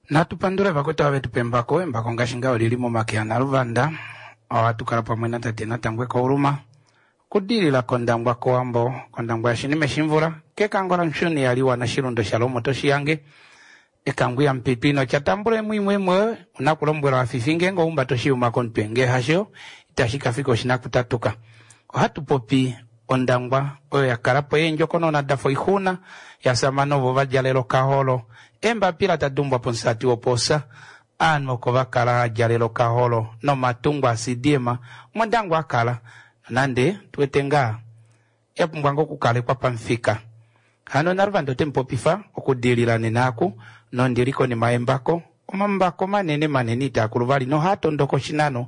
Natupandure bakota wetu pembako embako ngashinga olilimo makia na Rwanda awatukala pamwe na tate natangwe ko uruma kudirira kondangwa ko ambo kondangwa shinime shimvura kekangora nshuni yaliwa na shirundo shalomo toshiyange ekangwya mpipino chatambure mwimwe unakulombwera afifinge ngo umba toshiuma konpenge hasho itashika fiko shinakutatuka hatupopi ondangwa oyo yakarapo yenjo kono na dafo ihuna yasamano bovajalelo kaholo emba pila tadumbwa ponsati oposa anmo kovakala jalelo kaholo no matungwa asidiema mwandangwa akala nande tuetenga yapumbwango kukale kwa pamfika hano narvando tempo pifa okudilila nenaku no ndiriko ni maembako omambako manene itakuluvali no hato ndoko shinano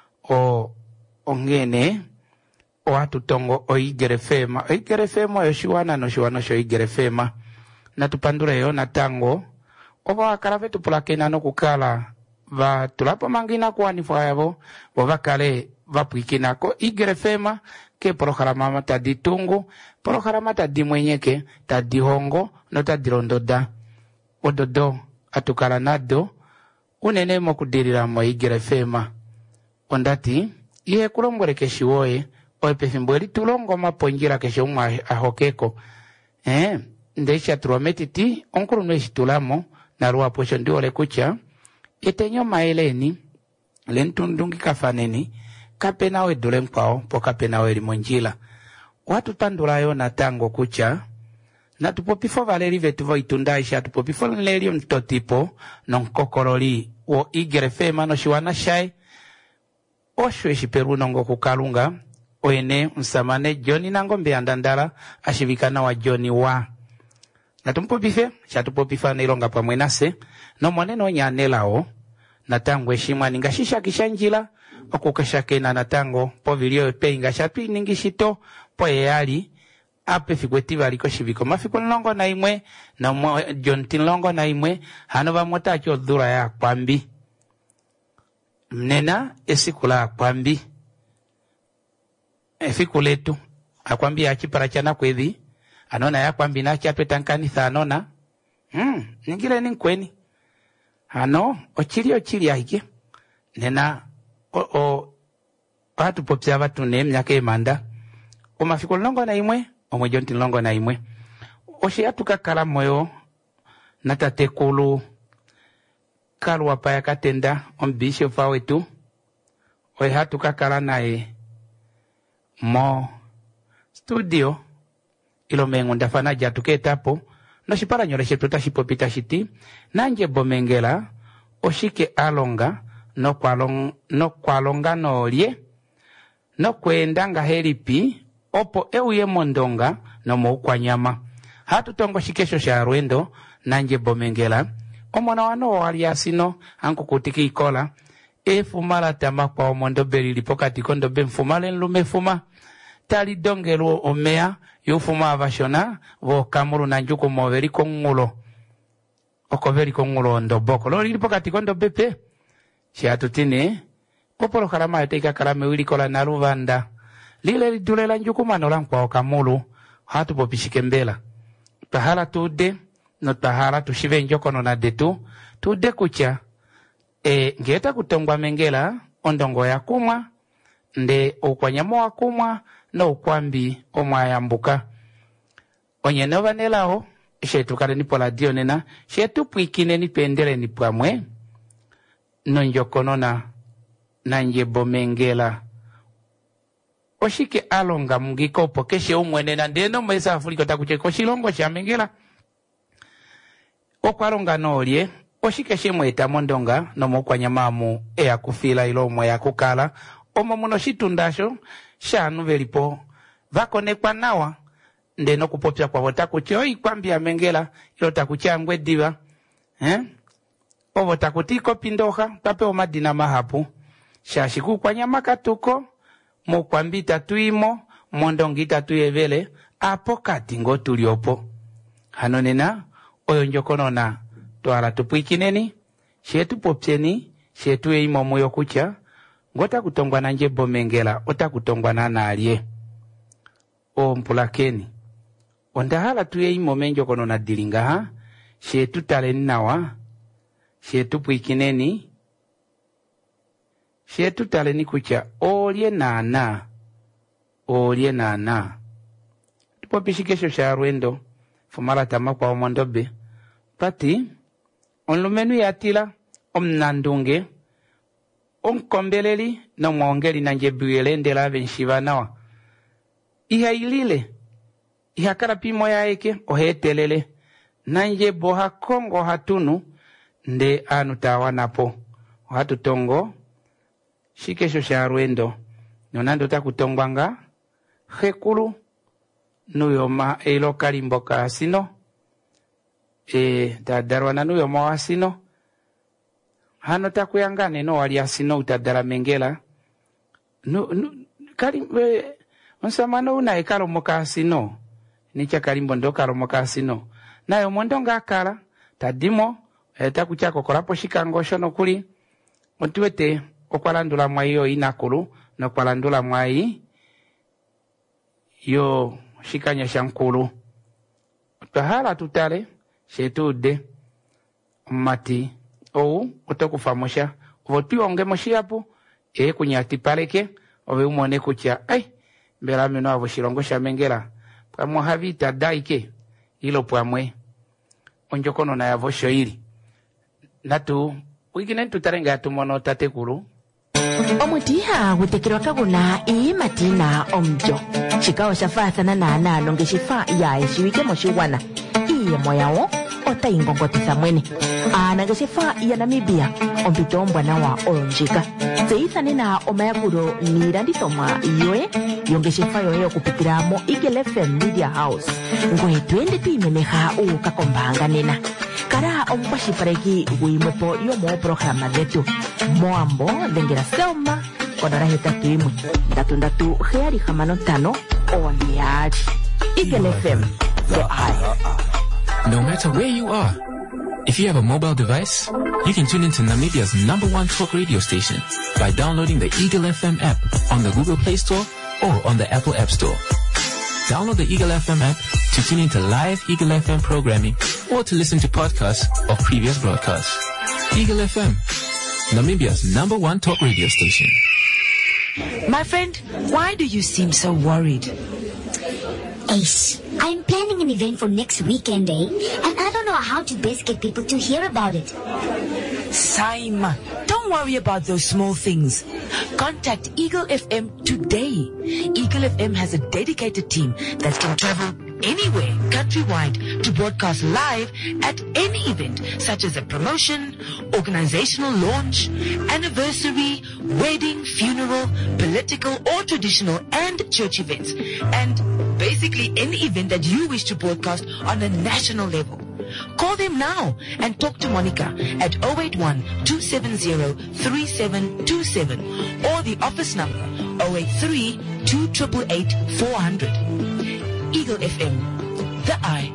ongene o hatutongo oigerefema yoshiwana no shiwano sho igerefema natupandure yo natango oba akala vetu pulakena no kukala va tulapo mangina kuanifwa yabo wabakale vapuikinako igerefema ke porokarama taditungu porokarama tadimwenyeke tadihongo no tadirondoda ododo atukala nado unene mo kudirira mo igerefema ondati iye kulombwere keshiwoye oepefimbo tulongo maponjira kesho umwa ahokeko ndeisha turometiti onkuru nweshitulamo na ruwa posho ndiole kucha etenyo maeleni lentundungi kafaneni kapena we dule mkwao po kapena we limonjila watu pandulayo na tango kucha na tupopifo valeri vetuvo itundaisha tupopifo nlelio mtotipo nonkokoroli wo igerefema no shiwana shai oshwe shiperu nongo kukalunga oene msamane Joni nangombe andandala ashivikana wa Joni wa natumpopife chatupopifa nilonga pamwe nase no mwaneno nyanelao natangwe shimwa ningashisha kishanjila okukashakena natango povilio peinga shapi ningishito po yali ape fikwetiba aliko shiviko mafiko nlongo na imwe na John tinlongo na imwe hano vamota cho dhura ya kwambi mnena esikula kwambi efikuletu akwambi achipara chana kwedhi anona ya kwambi na chatwe tankanitha anona ningire ninkweni ano ochili ahike nena watu popsia watu myaka emanda omafiko longo na imwe omwejonti longo na imwe oshi atukakala moyo natatekulu kalwa paya katenda ombishofa wetu oye hatukakala naye mo studio ilo mengo ndafana jatuketapo no shipara nyore shetu tashipopita shiti nanje bomengela oshike alonga no kwalonga no lye no kwenda nga helipi opo euye mondonga no muukwanyama hatutongo shikesho sha rwendo nanje bomengela omona wano wali asino ankukutiki ikola efumala tama kwa omondobeli lipokati kondobe mfumale nlume fuma tali dongelo omea yufuma avashona vo kamuru nanjuku moveri kongulo okoveri kongulo ndoboko lori lipokati kondobe pe shiatutine popolo karama yoteika karame wilikola na Rwanda lile lidulela njuku manola kwa okamulu hatu popishike mbela tahala tude no tahala tushive njokono na detu tude kucha ngeta kutongwa mengela ondongo ya kumwa nde ukwanyamo wa kumwa no ukwambi omwayambuka onye novanelao shetu kale nipola dionena shetu puikine nipendele nipamwe no njokono na njebo mengela oshike alonga mungikopo keshe umwene na ndeno mwesa afuliko takucheko shilongo cha mengela okwalonga nolye oshike shemweta mondonga no mukwanyamamu kufila ilomwe ya kukala omo muno shitundasho shanu velipo vakonekwa nawa ndeno kupopya kwa votakucho ikwambia mengela ilo takuchangwe diva ovo takutiko pindoha tape omadina mahapu shashiku kwa nyama katuko mukwambita tuimo mondongita tuyevele apo kati ngo tuliopo hanonena oyo njokonona twala tupuikineni shetu popseni shetu eimo moyo kucha ngota kutongwa na njebo mengela ota kutongwa na nalye o mpulakeni ondahala tuye imo menjo kono na dilinga shetu tale nawa shetu puikineni shetu taleni kucha olye nana tupo pishikesho sha Rwendo fumala tama kwa omondobe pati onlumenu yatila omnandunge onkombeleli na mwongeli na njebuele ndela benshivanawa ihailile ihakara pimo yaeke ohetelele nanje boha kongo hatunu nde anu tawanapo hatutongo shikesho sha Rwendo nonando takutongwanga hekulu nuyoma kalimboka sino tadarwana nuyoma wasino hano takuyangane no wali asino utadara mengela onsamano una ekalo mokasino nicha kalimbo ndo kalo mokasino nayo mondonga akala tadimo takuchako kolapo shikango shono kuli ontuwete okwalandula mwa iyo inakulu nokwalandula mwa yo shikanya shankulu tahala tutale shetude mati ou otokufamosha votuonge moshiapo kunyati paleke ove umone kucha mbela meno avo shilongo sha mengela pamwe havita daike ilo pamwe onjokono na yavo shoiri natu wikine tutarenga atumono tatekulu omutiha gutekerwa kaguna matina omjo chikawa shafathana na alonge shifa ya eshiwike moshiwana moyawo otaingongotisa mwene anageshefa ya Namibia ompito ombwanawa olonjika zeithane na omayakulo niilandithomwa yoye yongeshefa yoye okupitira mo Eagle FM Media House ngoye twende tuimemeha ukakombanga nena kala omukwashipaleki gwimwepo yomoprograma dhetu moambo dhengera Selma konora 81 oniyali Eagle FM the eye. No matter where you are, if you have a mobile device, you can tune into Namibia's #1 talk radio station by downloading the Eagle FM app on the Google Play Store or on the Apple App Store. Download the Eagle FM app to tune into live Eagle FM programming or to listen to podcasts of previous broadcasts. Eagle FM, Namibia's #1 talk radio station. My friend, why do you seem so worried? Ace, I'm planning an event for next weekend, and I don't know how to best get people to hear about it. Saima, don't worry about those small things. Contact Eagle FM today. Eagle FM has a dedicated team that can travel anywhere countrywide to broadcast live at any event, such as a promotion, organizational launch, anniversary, wedding, funeral, political or traditional, and church events. And basically any event that you wish to broadcast on a national level. Call them now and talk to Monica at 081-270-3727 or the office number 083-288-400. Eagle FM, the eye.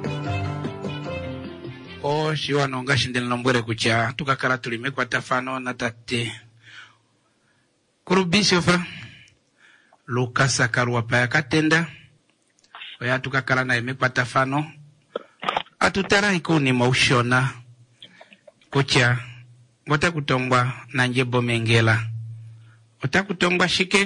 Shiwa nonga shindel nombwere kucha tukakala tulimekwa tafano na tate kurubishofa Lukasa karua paya katenda oya tukakala na imekwa tafano atutara ikuni maushona kucha wata kutongwa na njebo mengela wata kutongwa shike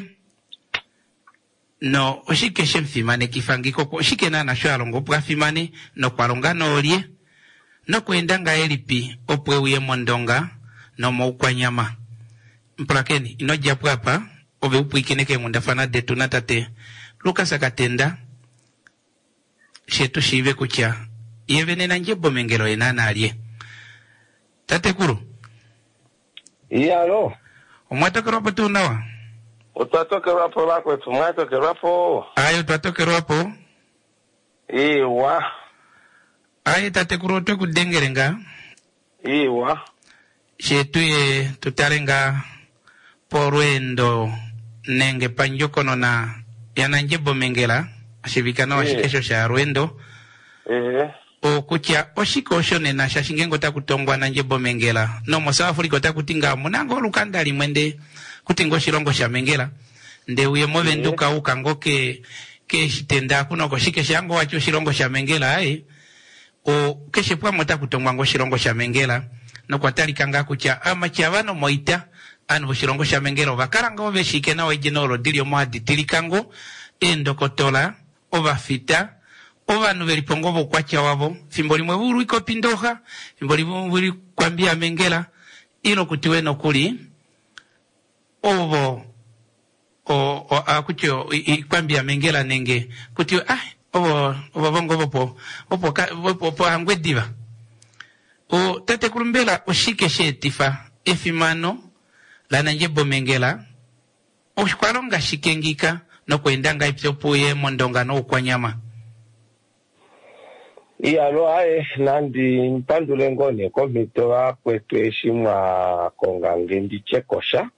no oshike shemfimane kifangiko ko shike na shwalongo pwafimane no kwalonga no olie no kwendanga elipi opwe uye mondonga no moukwa nyama mprakeni inoja pwapa ove upuikineke mundafana detu na tate Lukasa katenda shetu shive kucha yevene na njebo mengelo enana alie tate kuru alo omwatokeropo tunawa utatokeropo lako tumwatokeropo ayo twatokeropo iwa ayo tate kuru otwe kudengerenga iwa shetu ye tutarenga porwendo nenge panjokono na yana njebo mengela ashibikana wa shikesho sha Rwendo o kucha oshiko shone na shashingengo takutongwa na njebo mengela no mosa Afrika takutinga munango lukandali mwende kutingo shirongo sha mengela nde uye movenduka ukangoke ke shitenda kuno koshike shango wacho shirongo sha mengela o keshe pwa mota kutongwa ngo shirongo sha mengela no kwatalikanga kutya amakyabano moita anu bushilongo sha Mengela bakaranga obeshike na wejinoro dilio mwadi tilikango endokotola obafita obanu belipongo bokwacha wabo fimboli mwe buru iko pindoha fimboli buru kwambia Mengela ino kutiwe no kuli obo akucho kwambia Mengela nenge kutiwe obo bongo bopo hangwe diva o tate kurumbela oshike shetifa efimano lana njebo Mengela oshkwalonga shikengika no kwendanga ipyopuye mondonga no kwanyama iyalo aye nandi mpandule ngone komito wa kwetu eshimwa konga ngendi chekosha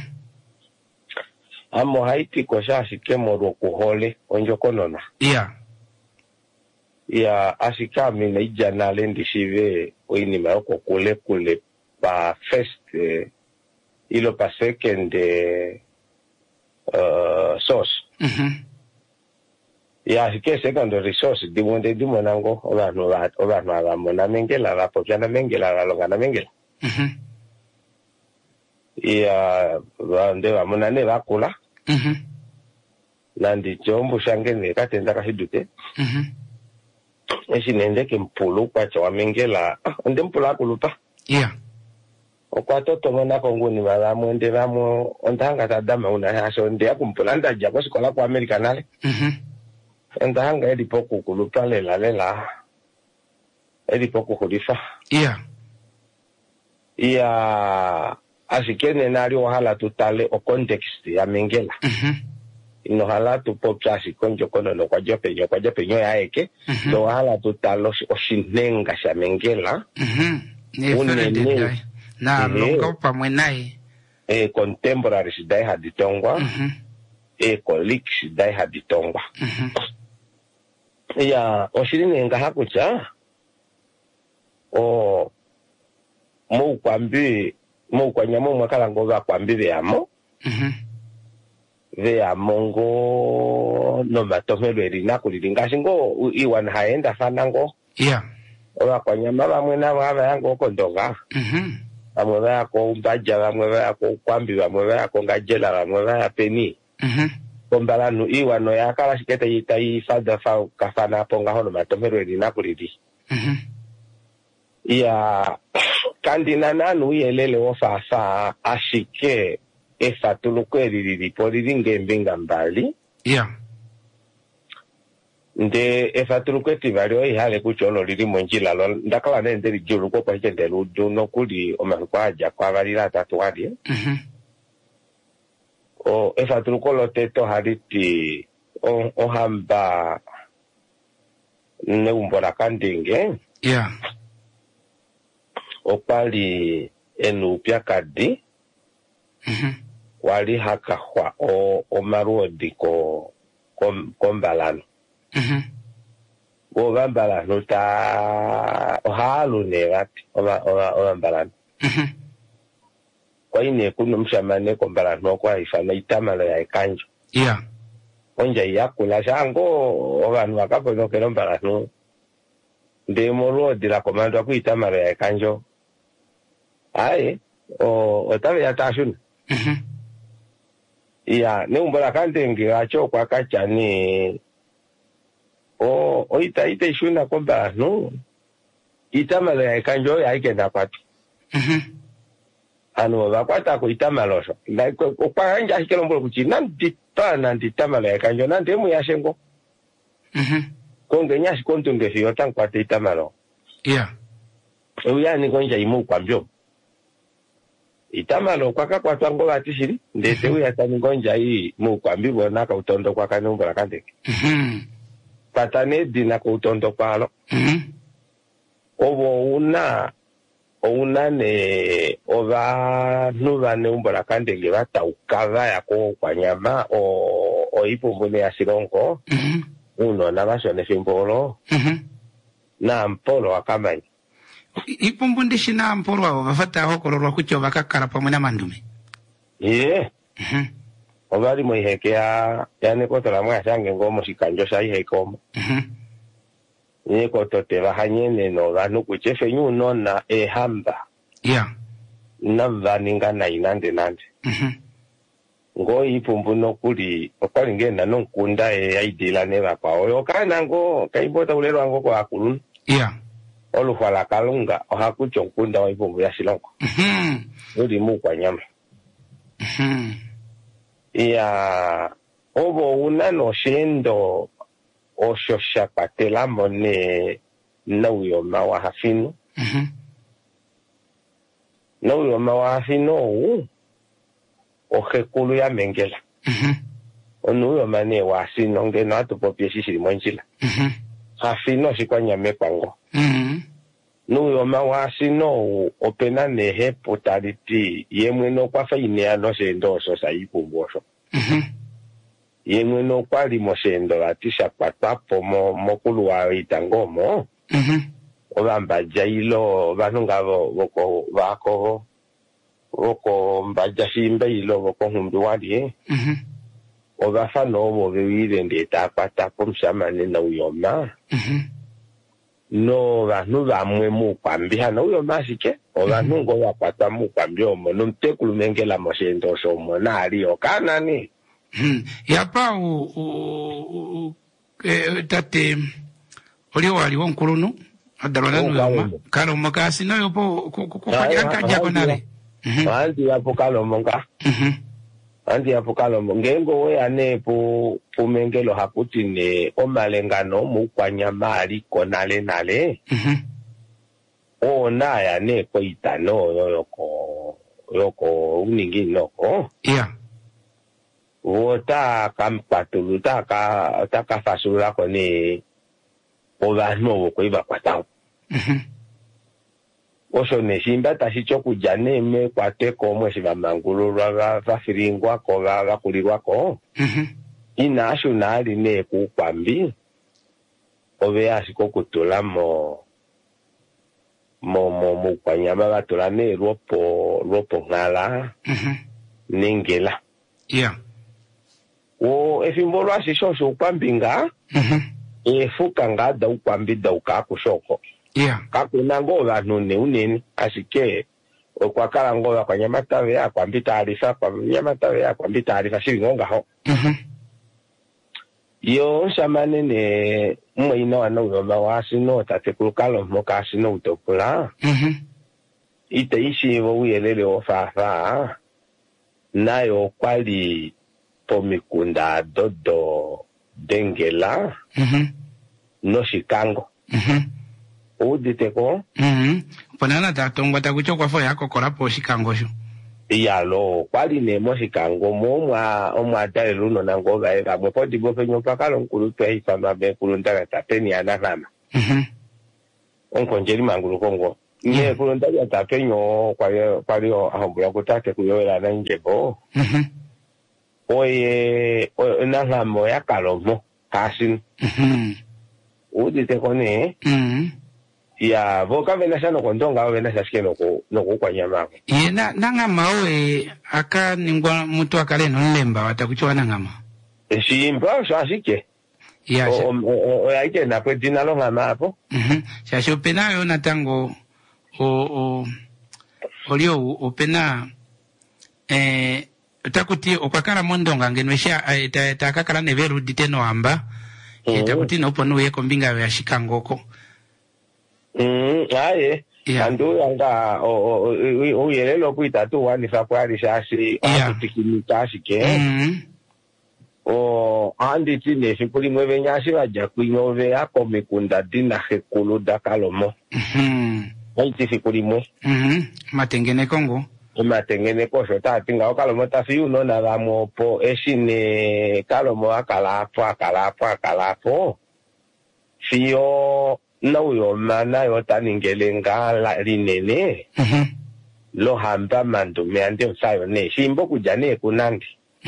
amo haiti kosha ashike moro kuhole onjokonona ya ashika mina ijana lendi shive oini mayoko kule pa first ilo pa second source ya ashike secondary source di monango obanu alamona Mengela rapokiana Mengela lalongana Mengela ya bande bamona ne bakula nandi chombo shangene katenda kahidute eshinendeke mpulu kwacha wa Mengela onde mpula kulupa okwatoto mona konguni balamu ende bamo ondanga tadama una hasho nde akumpula ndaja kwa sikola kwa America nale endanga edipoku kulupa lela edipoku kulifa asikene nari ohala tutale o context ya Mengela ino hala tu popchasi konjo kono no kwa jopenyo ya eke do hala tutalo oshinenga sha Mengela na longa pamwe naye contemporary sidai haditongwa colleagues sidai haditongwa ya oshinenga hakucha o mo kwanyamo mwakalango ba kwambi beamo mongo no matomelo erina kulilinga singo iwan haenda fanango oba kwanyama bamwe na baba yango kondonga bamwe bako mbaja bamwe bako kwambi bamwe bako ngajela bamwe bako peni kombalanu iwano yakala shikete yitai fada fa kafana ponga hono matomelo erina kulili ya kandina nanu yelele wofafa ashike efatuluko eriri poliri ngembenga mbali nde efatuluko etibali oyihale kucholo liri monjila lo ndakala nende lijulu kwa hikende ludu nokuli omaruko aja kwa balila atatu wadi o efatuluko loteto hariti ohamba neumbora kandinge opali enupya kadi wali haka kwa o maruodi ko mbalano go mbalano ta halu ne wati o mbalano kwa ine kuno mshamane ko mbalano kwa ifana itamalo ya ikanjo onja yakula shango obanu akapono kero mbalano nde moruodi la komando ku itamalo ya ikanjo aye otabe ya tashun ne umbala kandenge acho kwa kachani ite shuna komba no itamalo ya kanjo ya ikenda kwatu anu bakwata ko itamalo so kwa anja hikelo kuchina nditamalo ya kanjo nande mu ya shengo konge kontunge fiyo tankwata itamalo uya ni konja imu kwambyo itamalo kwa twango batishiri ndete uya taningonja hii mu kwambi bona ka utondo kwa kanumbra kandeke patane dina ko utondo palo obo una ne ova nuva ne umbra kandeke bataukava yako kwa nyama o ipumbune ya sirongo uno na basone fimbolo na mpolo akamai ipumbundi shina mpolo wa bafata hokolorwa kucho bakakara pamwe na mandume obali mwihekea yani kotola mwasange ngomo shikanjo sai hekomo ni kotote bahanyene no banu kuchefe nyuno na ehamba Yeah. Navaninga na inande nande. Ngo ipumbu no kuli okwali ngenda no kunda yaidila neva kwa oyo kana ngo kaibota ulero ngo kwa akulu. Yeah. Olukwala kalunga ohakucho nkunda wa ipumbu ya silongo. Uli mu kwa nyama. Ya obo una no shendo osho shapatela mone na uyo mawa hafinu. Na uyo mawa hafinu ohekulu ya mengela. Onu uyo mane wa hafinu ngeno hatu popie shishiri mwenjila. Hafinu shikwa nyame kwango. Nuyo mawa hafinu opena nehe potaliti yemwe no kwa fainea no shendo osho sa ipumbu osho. Yemwe no kwa limo shendo latisha patapo mokulu wa itangomo. Obamba jailo banunga boko mbaja shimbe ilo boko humbi wali obafa no bebile ndeta patapo mshamane na uyoma no banu bamwe mu kwambia na uyoma shike obanu ngo bapata mu kwambia omo no mtekulu mengela moshendo shomo na ali okana ni yapa tate oli wali wonkulunu adalona nuyoma kalomo kasi nayo po kukajanka jako nale anti yapo kalomo nga anti yapo kalomo ngengo we ane po mengelo hakuti ne omalengano mu kwanyama aliko nale ona ya ne ko itano yoko uningi noko yeah wota kampatulu taka fasula ko ni obano ko iba kwatao osho ne shimba tashicho kujane me kwate komwe shibamangulu lwa vafiringwa ko gakulirwa ko ina ashunali ne ku kwambi obe ashiko kutula mo kwanyama batula ne ropo ngala ningela yeah o efimbolo ashisho kwambinga efuka ngada ukwambida ukakushoko yeah kakunango bantu ne uneni ashike okwakala ngoba kwa nyamatawe ya kwambita alifa kwa nyamatawe ya kwambita alifa shiringonga ho yo shamane ne mweino ana uyoma wasino tatekulukalo mokasino utopula ite ishi wo uyelele ofafa nayo kwali pomikunda dodo dengela no shikango uditeko ponana tatongwa takucho kwa fo yako korapo shikango sho iyalo kwali ne mo shikango omwa dale luno nango baega mwe podi bo penyo pakalo nkulu pe ifamba be kulunda tapeni anavama onkonjeri mangulu kongo nye kulunda ya tapenyo kwali ahombula kutate kuyoela na njebo oye nangamo ya kalomo kasin uditeko ne ya voka vena shano kondonga vena shashike noko kwa nyama ye nangama we aka ningwa mutu akale nlemba watakuchwa nangama shimba shashike ya o ike na kwe dina lo ngama hapo shasho pena yo natango olio opena takuti okwakala mondonga ngenwesha takakala neveru diteno amba takuti no ponu ye kombinga ya shikangoko aye andu yanga uyelelo kuitatu wani fakwali shashi akutikimita shike andi tine shikuli mweve nyashi waja kuinove yako mikunda dina hekulu dakalomo waiti shikuli mwe matengene kongo matengene kosho tatinga okalomo tafi uno na ramo po eshine kalomo akalapo fiyo na uyo mana yo taningelenga la linene lo hamba mandume ande usayo ne shimbo kujane kunandi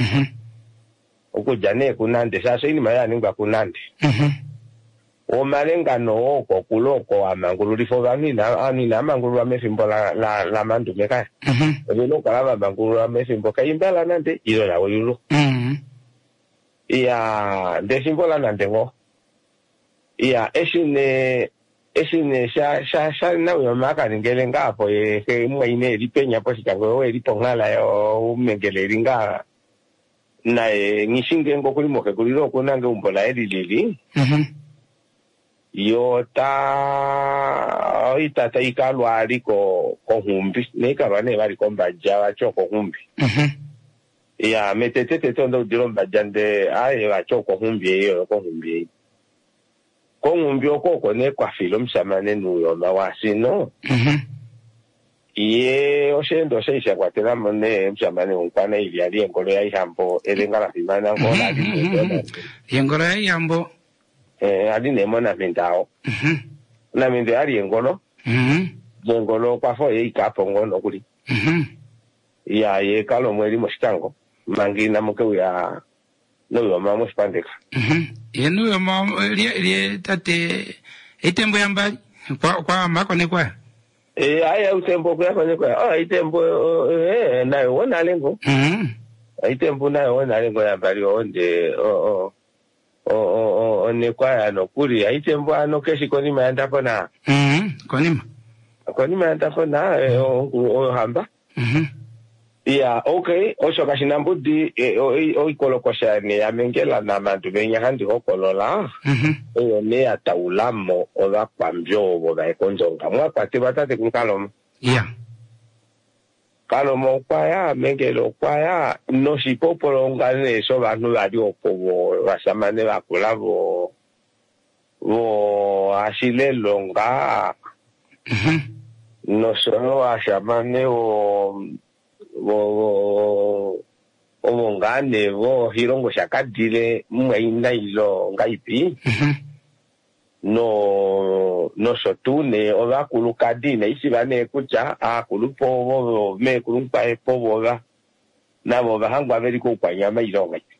ukujane kunandi sasa ini maya ningwa kunandi o malengano oko kuloko amangulu lifo vanina anina amangulu amefimbo la mandume kaya vino kalava amangulu amefimbo kaimbala nande ilo la uyulo iya de simbola nande ngo iya eshine esine sha na yo maka ngele ngapo ke mwaine lipenya po sikango we lipongala yo umengele nga na ngishinge ngokulimo ke kuliro kunange umbola elilili yo ta itata ikalwa aliko kohumbi neka bane bali kombaja bachoko humbi ya metete tondo dilomba jande aye bachoko humbi yo kohumbi kohumbi okoko ne kwa filo msamane nuyo mawasino iye oshendo sheisha kwatela mone msamane unkwana ili ali engolo ya ihambo elengala fimana ngola ali engolo ya ihambo ali nemona mindao na minde ali engolo engolo kwa fo ye ikapo ngono kuli ya ye kalo mweli moshitango mangina muke ya no yo mama spandeka ye no yo mama ile tate itembo yamba kwa makone kwa aya utembo kwa kone kwa itembo nayo wona lengo itembo nayo wona lengo yamba li onde ne kwa no kuri itembo ano keshi koni maanda pona koni maanda pona o hamba ya okay osho kashinambudi o ikolokosha ne amengela na mandu benya handi hokolola ne ataulamo ola kwambyo boga ekonjonga mwa kwate batate kunkalomo kalomo kwaya mengelo kwaya no shipopolo ngane so bantu bali opobo basamane bakulabo bo ashile longa no solo ashamane ngane bo hirongo shakadile mwaina ilo ngaipi no sotune oba kulukadine isi bane kucha akulupo bo me kulumpa epo boga nabo bahangwa beri ko kwanyama ilo ngai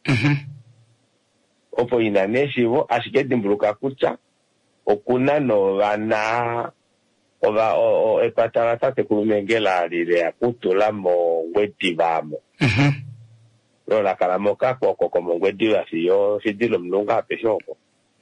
opo ina neshibo ashikedi mbuluka kucha okuna no bana oba epatara tate kulumengela lile akutula mo ngwedi bamo no la kalamoka kwa ngwedi afio fidilo mlunga peshoko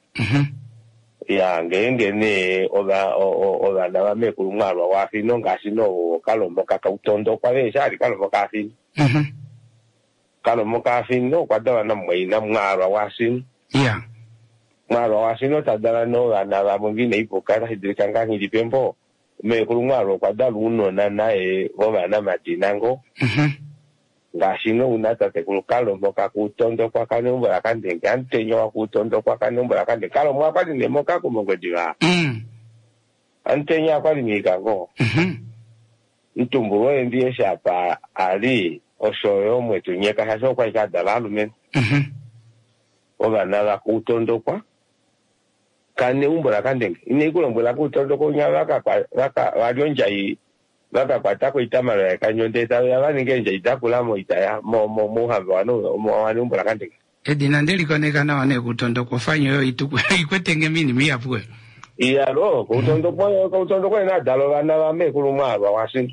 ya ngene oba na bame kulumwarwa wafino ngasino kalomoka kautondo kwa beshari kalomoka afino kalomoka afino kwa dawa na mwaina mwarwa wasino mwarwa wasino tadala no na bamungine ipokara hidirikanga ngilipembo me kulungaro kwa dalu uno na nae oba na matinango ngashino unata te kulukalo moka kutondo kwa kanumba akande ngantenyo wa kutondo kwa kanumba akande kalo mwa kwa ni moka ko mongodiwa antenya kwa ni migango ntumburo ndiye shapa ali oshoyo mwetu nyeka haso kwa ikadalalu men oba na la kutondo kwa kane umbora kandenge inekulo mbola kutondo ko nyabaka baka walionja yi baka patako itamara ya kanyonde tawe abaninge nje itakula mo itaya mo hamba wano mo wani umbora kandenge edina ndeli konekana wane kutondo ko fanyo yo ikwetenge mini miyapwe iya lo kutondo ko na dalo bana bame kulumaba wasin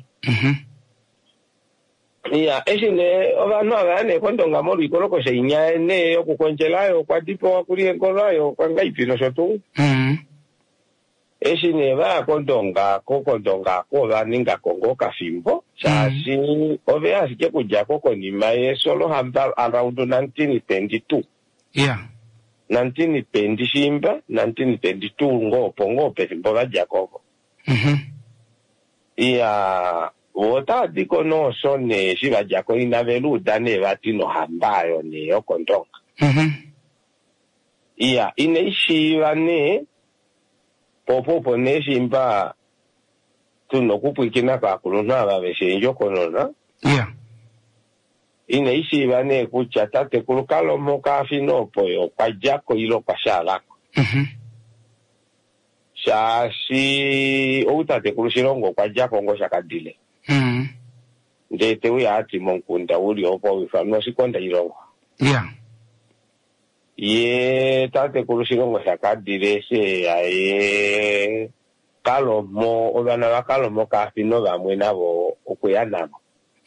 iya eshine obano abane kondonga mo likoloko se inya ne okukonjelayo kwa tipo akuri enkolayo kwa ngaipino sotu eshine ba kondonga ko baninga kongo kafimbo chasi obe asike kuja koko ni mae solo hamba around 1922 1920 1922 ngope mboga jakoko iya wota diko no sone shiba jako inavelu dane batino hambayo ni okondonga iya ineishi bane popo ne shimba tuno kupikina ka kuluna babeshe njokonona ineishi bane kuchata te kulukalo moka fino poyo kwa jako ilo kwa shalako shashi outa te kulushirongo kwa jako ngo shakadile ndete uya ati monkunda uli opo wifano sikonda irongo ye tate kulushirongo shakadile se aye kalomo obana bakalomo kafino bamwe nabo okuyanamo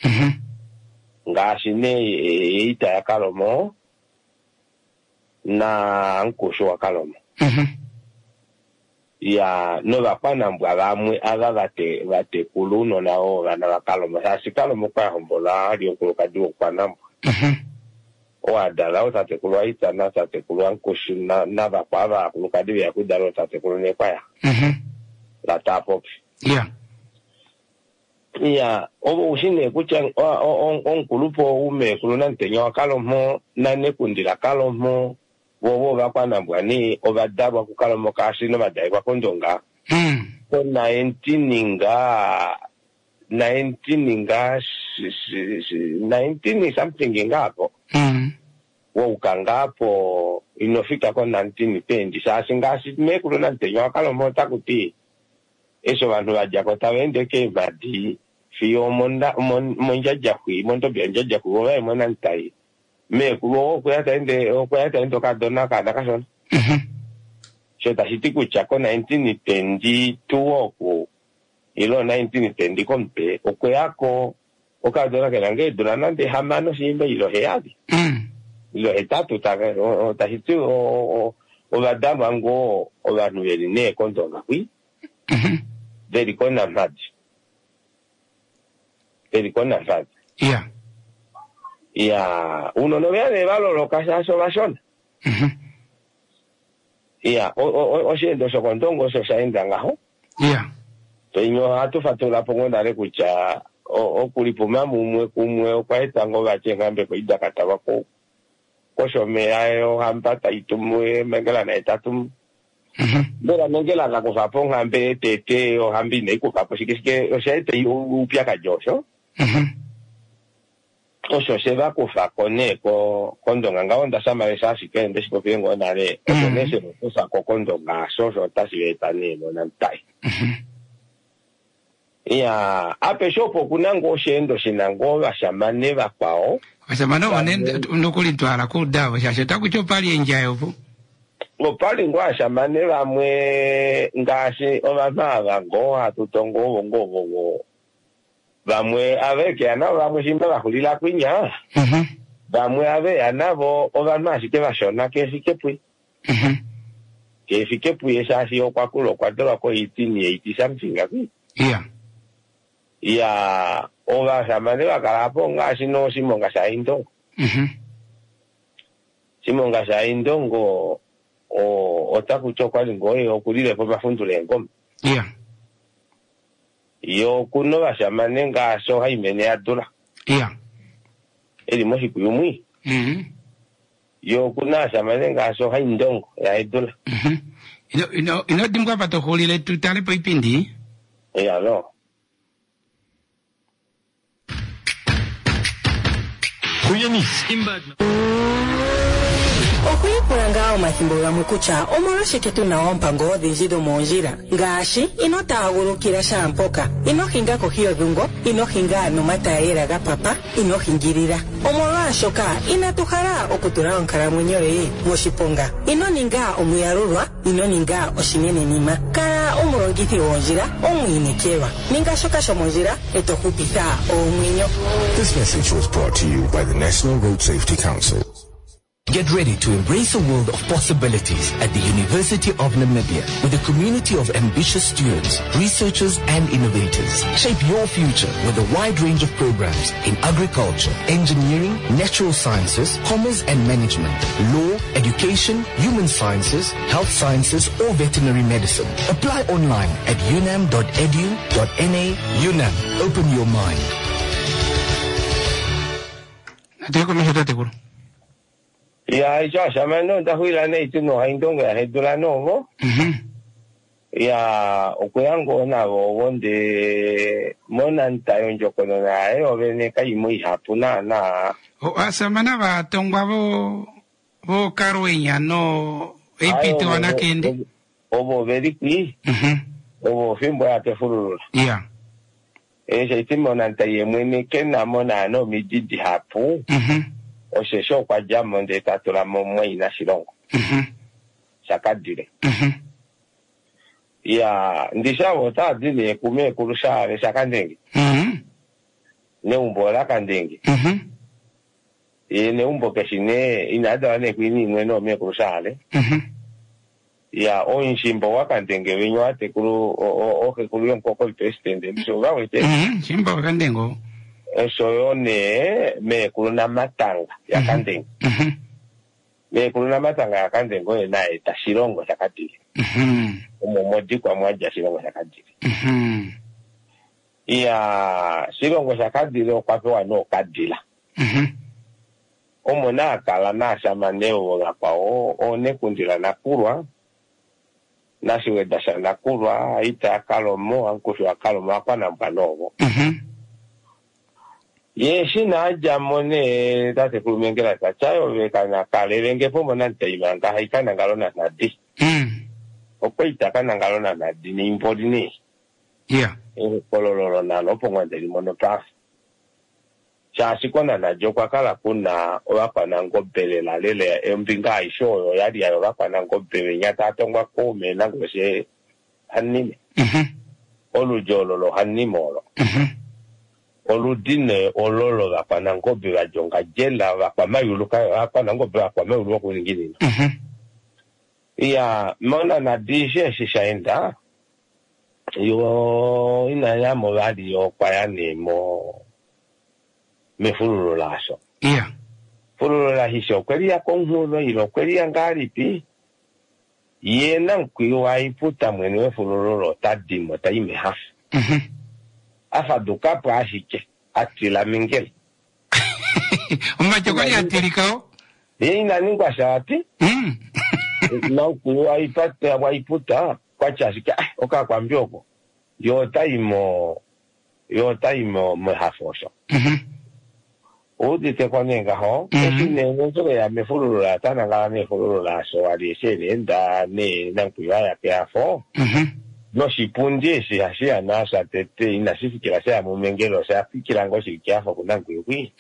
ngashine ita ya kalomo na nkusho wa kalomo ya no bakwana mbwa bamwe aba bate kuluno nao bana bakalomo sasikalomo kwa hombola lyo kulokadi okwana oadala otate kulwaita na tate kulwankushu na bakwa kulokadi ya kudalo tate kulone kwaya la tapo ya obo usine kucha on kulupo ume kulona ntenyo akalomo na nekundira kalomo wo bakwana mbwani obadaba ku kalomo kasino badai kwa kondonga ko 19 something ngapo wo ukangapo inofika ko 1920 sasa ngasi mekulona ntenyo akalomo takuti eso bantu bajja kotawende ke badi fiyo monjaja kwi monto byanjaja kuwa mwana ntai me kuwo kuyata ende kadona kana kasona chota hitiku chako 1922 oku ilo 1920 kompe okuyako okadona kelange durana de hamano simbe ilo headi ilo etatu tahitu obadamu ango obanu beline kondonga kwi Verikona maji. Ya, uno no vea de valor lo que hace basona. Ya, o siendo so contongo so saenda ngaho. Ya. Tenyo atu fatula pongo ndare kucha o kulipuma kumwe o kwaetango bachengambe ko idakata bako. Ko somea yo hambata itumwe mengela na etatum. Bera mengela la cosa ponga mbe tete o hambi nei ku kapo sikike o sea te upia kajoso o so se va ku fa koneko kondonga ngaonda sama esa sikende ndesiko pengo nale konese o sa kokondonga so tasibeta neno nantai ya apeshopo kunango shendo sinango bashamane bakwao bashamane onende nokulitwala ku dawo shasheta kuchopali enjayo po Lopali ngwasha mane bamwe ngasi obamaba ngo atutongo ngo bamwe abeke ana bamwe simba bahulila kwinya bamwe abe anabo obamasi ke bashona ke fikepui ke fikepui esa si okwakulo kwadora ko 80 something ngapi ya oba samane bakalapo ngasi no simonga saindo simonga saindo ngo o takuchokwa lingoye okulile po bafundule ngoma yo kuno bashamane ngaso haimene adula eli moshi kuyumwi yo kuna shamane ngaso haindongo ya edula ino dimgwa pato hulile tutale po ipindi ya no kuyeni imbagna okuyipulanga omathimbo gamwe kutya omolwashike tunawo mpango odhinjido moondjila ngaashi inotahagulukila shampoka inohinga kohi yodhungo inohinga nomatayela gapapa inohingilila omolwaashoka inatuhala okutula onkalamwenyo yoye moshiponga inoninga omuyalulwa inoninga oshinenenima kala omulongithi woondjila omwiinekelwa ninga shoka shomondjila etohupitha omwenyo. This message was brought to you by the National Road Safety Council. Get ready to embrace a world of possibilities at the University of Namibia with a community of ambitious students, researchers and innovators. Shape your future with a wide range of programs in agriculture, engineering, natural sciences, commerce and management, law, education, human sciences, health sciences or veterinary medicine. Apply online at unam.edu.na. UNAM, open your mind. Ya ija shamano dahuila neiti no haindongo ya hedula novo. Ya okuyango nabo wonde monanta njoko na obene kai muy hapuna na. O asamana ba tongwa bo karwenya no epito anakende. Obo veriki. Obo fimbo ya tefururu. Ya. Ese timo nanta yemwene kena mona no mididi hapu. O se sho kwa jamo de tatura momwe ina silongo. Sakadire. Ya ndisha wota dile kume kurusha re sakandenge. Ne umbo la kandenge. Ne umbo keshine inada ne kwini mweno me kurusha ale. ya onshimbo wakandenge wenyo ate kulu oke kulu yonkoko president msoga wete shimbo wakandengo eso yone me kulu na matanga ya kandenge me kulu na matanga ya kandengo na eta shirongo sakatili umomodi kwa mwaja shirongo sakatili ya shirongo sakatili kwa kwa no kadila omona akala na shamaneo ngapa o nekundila nakurwa nasiwe dasha nakurwa ita akalomo ankushu akalomo akwana mpanovo yeshi na jamone tate kulumengela tachayo wekana kalelenge pomo nanteima nga haikana ngalona nadi okweita kana ngalona nadi ni impodini kolololo nalo pongo ndeli monopaf chasi kona na jokwa kala kuna wakwana ngobelela lele embinga ishoyo yadi ya wakwana ngobele nyata atongwa kome nangose hanime olujololo hanimolo oludine ololo wakwana ngobele jonga jela wakwana yuluka wakwana ngobele wakwana yuluka kuningini iya mona na dishe shishaenda yo ina ya moladi yo kwa yani mo me fululu laso fululu la hiso kweria konhuno ilo kweria ngaripi yena nkwiwa iputa mwenwe fululu lo tadimo taime hafu afa dukapo ashike atila mingeli umachokoni atilikao ina ningwa shawati na nkwiwa ipata waiputa kwa chashike oka kwa mbioko yo taimo mehafosho udite kwa nenga ho esine nzo ya mefulula tana ngala mefulula so ali sele nda ne nankuya ya peafo no shipunje si hashia nasa tete inasifikira sa mumengelo sa fikira ngoshi kiafo kunankuyi kwi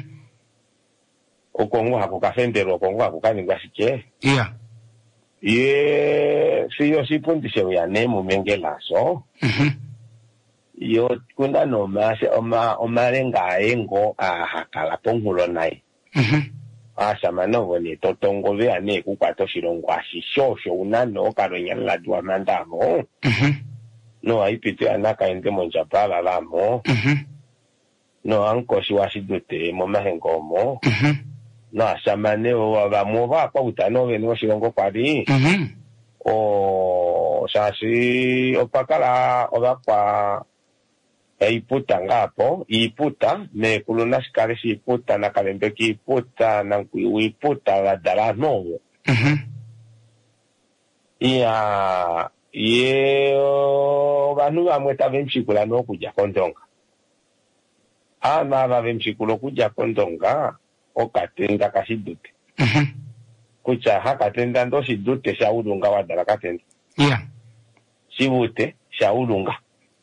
okongo hakukafendero okongo hakukaningwa sike ye siyo shipundi se ya ne mumengela so yo kuna no mase omarenga engo hakala pongulo nai asama woni totongo ve ane kukwato shirongo ashishosho unano karonya la dua mandamo no aipite anaka ende monjapala lamo no anko shiwashidute momahengo mo no asama wa bamova kwa utano ve no shirongo kwari o shasi opakala obakwa iputa ngapo iputa me kuluna skari si iputa na kalembeki iputa na nkwiwi iputa la dala novo iya vanu vamweta vemshikula no kuja kondonga ana vemshikulo kuja kondonga okatenda kashidute kucha hakatenda ndo shidute shaulunga wadala katenda shibute shaulunga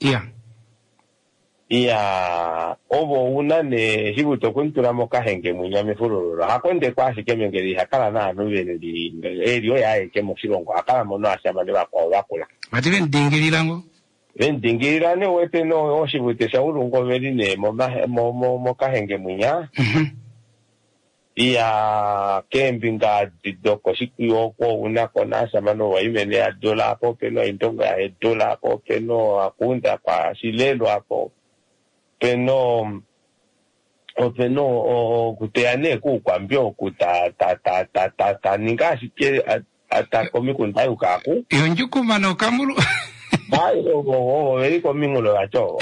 iya obo unane hibuto kuntura moka henge munyame fulolo hakonde kwasi kemengeri hakala na nubene di elio ya eke mokirongo akala mono asema ne bakula ati vendingirira ne wete no oshibute shaulungo verine moka henge munya iya kembinga didoko sikio ko unako na asema no waimene ya dola hapo peno indonga ya dola hapo peno akunda kwa silelo hapo peno kuteane kukwambio kuta ningasi ke atakomi kundayo kaku yonjuku mano kamulu ayo veri komingulo gacho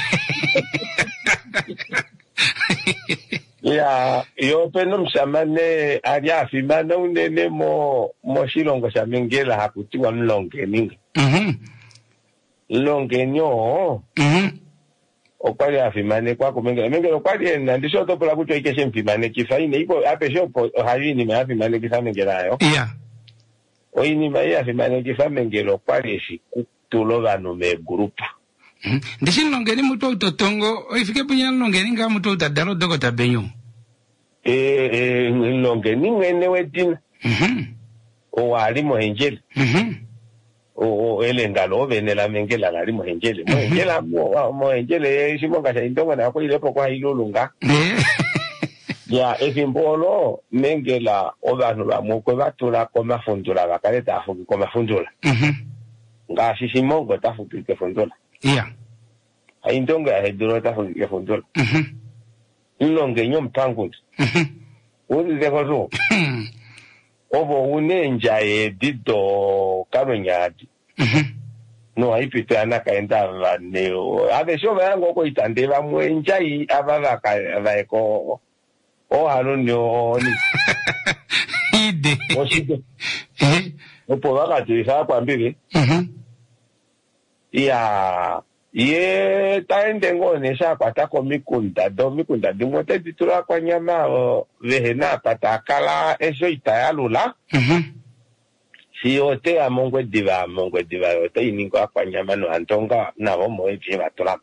ya yo peno mshamane aria afimana unene mo shilongo shamengela hakutiwa mlongeni longenyo okwali afimane kwa kumengelo kwali ndisho topola kucho ikeshe mfimane kifaine ipo apesho halini me afimane kifamengelayo oini mai afimane kifamengelo kwali shikutulo vano me grupa ndishin longeni muto utotongo oifike punya longeni nga muto utadalo dogo tabenyo longeni ngene wedina owali mohenjeli ele ngalo venela mengela ngali mohenjele mohenjele shimonga cha indonga na ko ilepo kwa ilolunga ya efimbolo mengela obanu ba mukwe batula koma fundula bakaleta afuki koma fundula nga sisimongo tafuki ke fundula aindonga heduro tafuki ke fundula inonge nyomtangundi uri zekozo obo unenja dido karonyadi no aipite anakaenda vaneo avesho vango ko itandeva mwenja abava vaeko o hanonyo ni ide opo vakatisa kwambiri ya ye taende ngone shakwata ko mikunda dimwe titura kwa nyama vehena patakala eso itayalula siyote amongwe diva yote iningo kwa nyama no antonga na bomo eje batola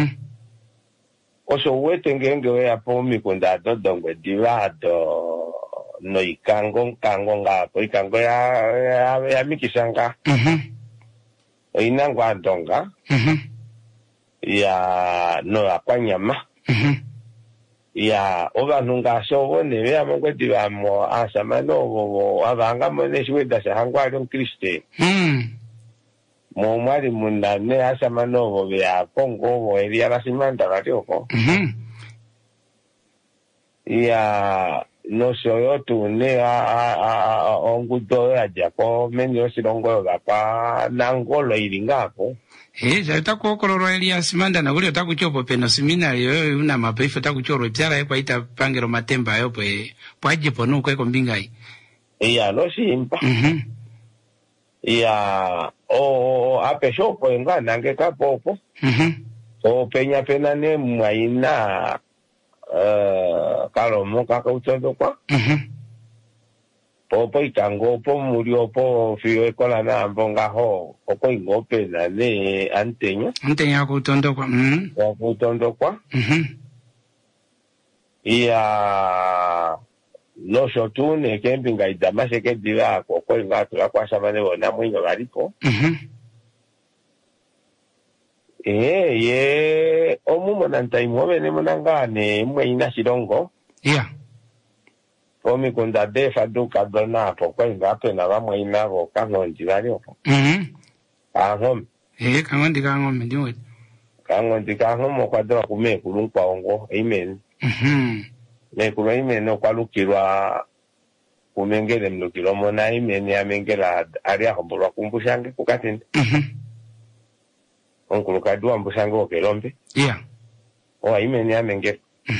oso wete ngenge we apo mikunda dongwe diva do no ikango ngapo ikango ya mikisanga inangwa donga ya no akwanyama ya obanunga sobone be amongwe divamo asamano bo abanga mone shweda sahangwa lo Kriste mo mwali munane asamano bo ya pongo bo elia basimanda batoko ya no soyo tune a ongudo ya jako menyo silongo bapa nangolo ilingapo zaita kokoloro Elias manda na uli takuchopo peno seminari yo una mapeifo takuchoro pyara kwa ita pangero matemba yo pwaje ponu kwa mbingai ya lo simpa ya o apesho po ngana ngeka popo o penya pena ne mwaina kalomo kakautondo kwa popo itango po murió po fio kola na mbonga ho oko ingope na ne antenya kutondo kwa ya no shotune kempinga idamase ke dira ko ingatu kwa sabane bona mwinyo balipo ye omumo nantai mwene munangane mwina silongo Omi kunda defa duka dona po kwa ingape na vamwe inavo kangondi valiopo. Kangom. Kangondi ndiwe. Kangondi kangomo kwa dora kume kulungwa ongo, amen. Me kulwa amen no kwa lukirwa kumengele mlukirwa mona amen ya mengela aria hombulwa kumbushange kukatende. Onkuluka duwa mbushange okelombe. O amen ya mengele.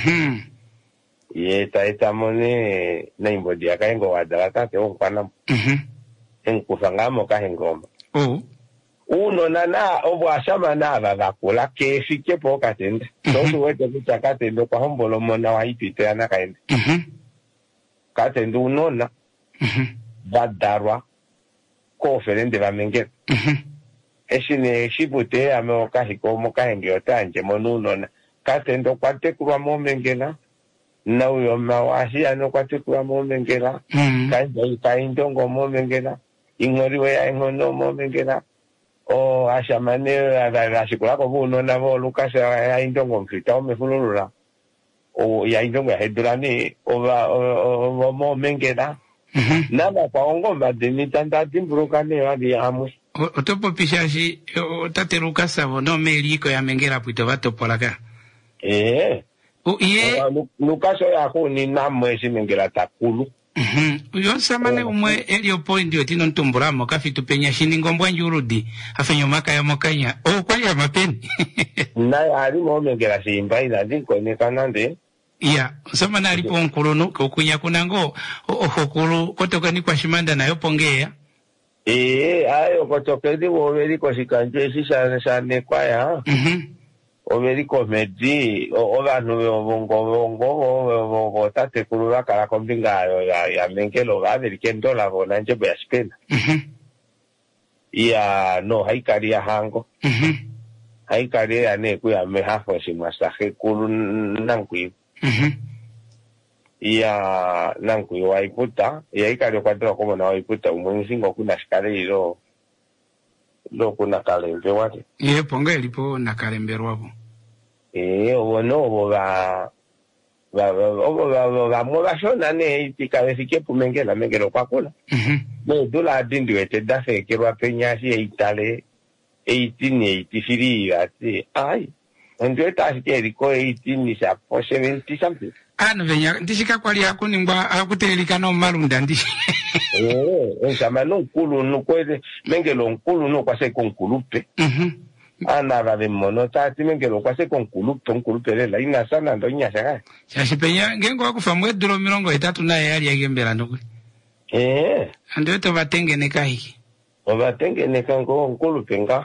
Ye taita mone na imbodi ya kaingo wadalata te onkwana enkufangamo kahengoma uno nana obo ashama na abakula kefike po katende so wete kuchakatende kwa hombolo mona wa ipite ana kaende katende unona badarwa koferende bamenge eshine shibute ameoka hikomo kahenge otanje monunona katende kwate kurwa momengena na uyo mawashi ano kwatikwa momengela kaindongo momengela ingoriwe ya ingono momengela o ashamane ashikula ko buno na bo Lucas ya indongo mfita o mefululula o ya indongo hedulani o momengela naba kwa ongo madeni tanda timburuka ne wadi amu otopo pishashi tate Lucas no meliko ya mengela puito batopolaka Lukaso yako ni namwe simengela takulu. Uyo samane umwe elio point yo tino ntumbulamo kafitu penya shiningo mbwanji urudi afenyo maka ya mokanya kwali ya mapeni na ali momengela simba ina ndiko ne kanande samana alipo nkuluno kukunya kunango okulu kotoka ni kwa shimanda na yopongea ayo kotoka ndi woveri ko sikanje sisane kwa ya Overi komedi abantu bongo tate kulula kala kombinga ya mengelo gaveri kendola bona njebo ya spena ya no haikari ya hango haikari ya ne kuya mehafo simasaje kulu nankui ya nankui waiputa ya haikari kwa como na waiputa umunsingo kuna skale ilo lo kuna kalembe wate ponga ilipo na kalembe rwabo obo no obo vamwe vashonane itika vefikepo mengelo kwakula medula adindi wete dafekerwa penyasi eitale 1883 ati ai ndio tasiteriko 18 sapo 70 something venya ndishika kwali akuningwa akutelelika no malunda ndishi ensama no nkulu no kwete mengelo nkulu no kwase konkulupe ana va de monota timengelo kwase konkulupe lela ina sana ndo nyashaka shashipenya ngengo akufa mweduro 30 naye yali yagembera ndokuli ando to batengene kahiki obatengene kango nkulupe nga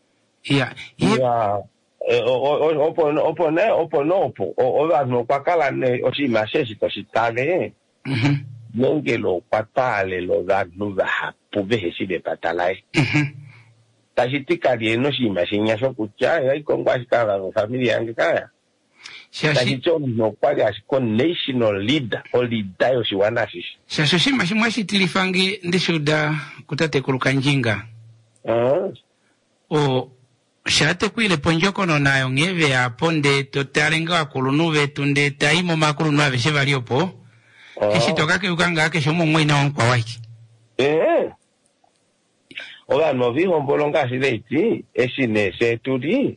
opo obantu kwakala ne oshimashesi toshitale mengelo kwatale lo vanhu vahapu vehesile patalae tashitika lieno shimashinya shokucha ikongwa shikala familia yange kaya tashicho no kwali ashiko national leader o leader yoshiwana shishi shasho shimashimwa shitilifange ndishuda kutate kulukanjinga shate kwile ponjoko no nayo ngeve aponde totalenga akulunuve tunde taimo makulunuve veshevaliopo eshitoka ke ukanga ake shomo mwina onkwa waiki oba no vi hombolonga sileiti esine setudi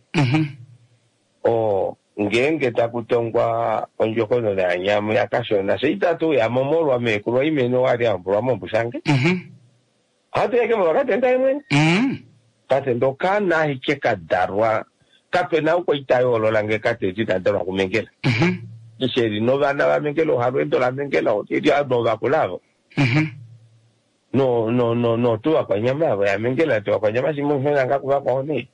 ngenge takutongwa onjoko no na nyamu yakashona seitatu ya momolwa mekuro imeno wali ambulwa mombusange hate ke mwakatenda imwe katendo kana hikeka darwa kapena uko itayo lange kate zitadarwa kumengela isheri no bana ba mengelo harwendo la mengela otiri ado bakulavo no tu akanyama ya mengela tu akanyama simufuna ngakuba kwaone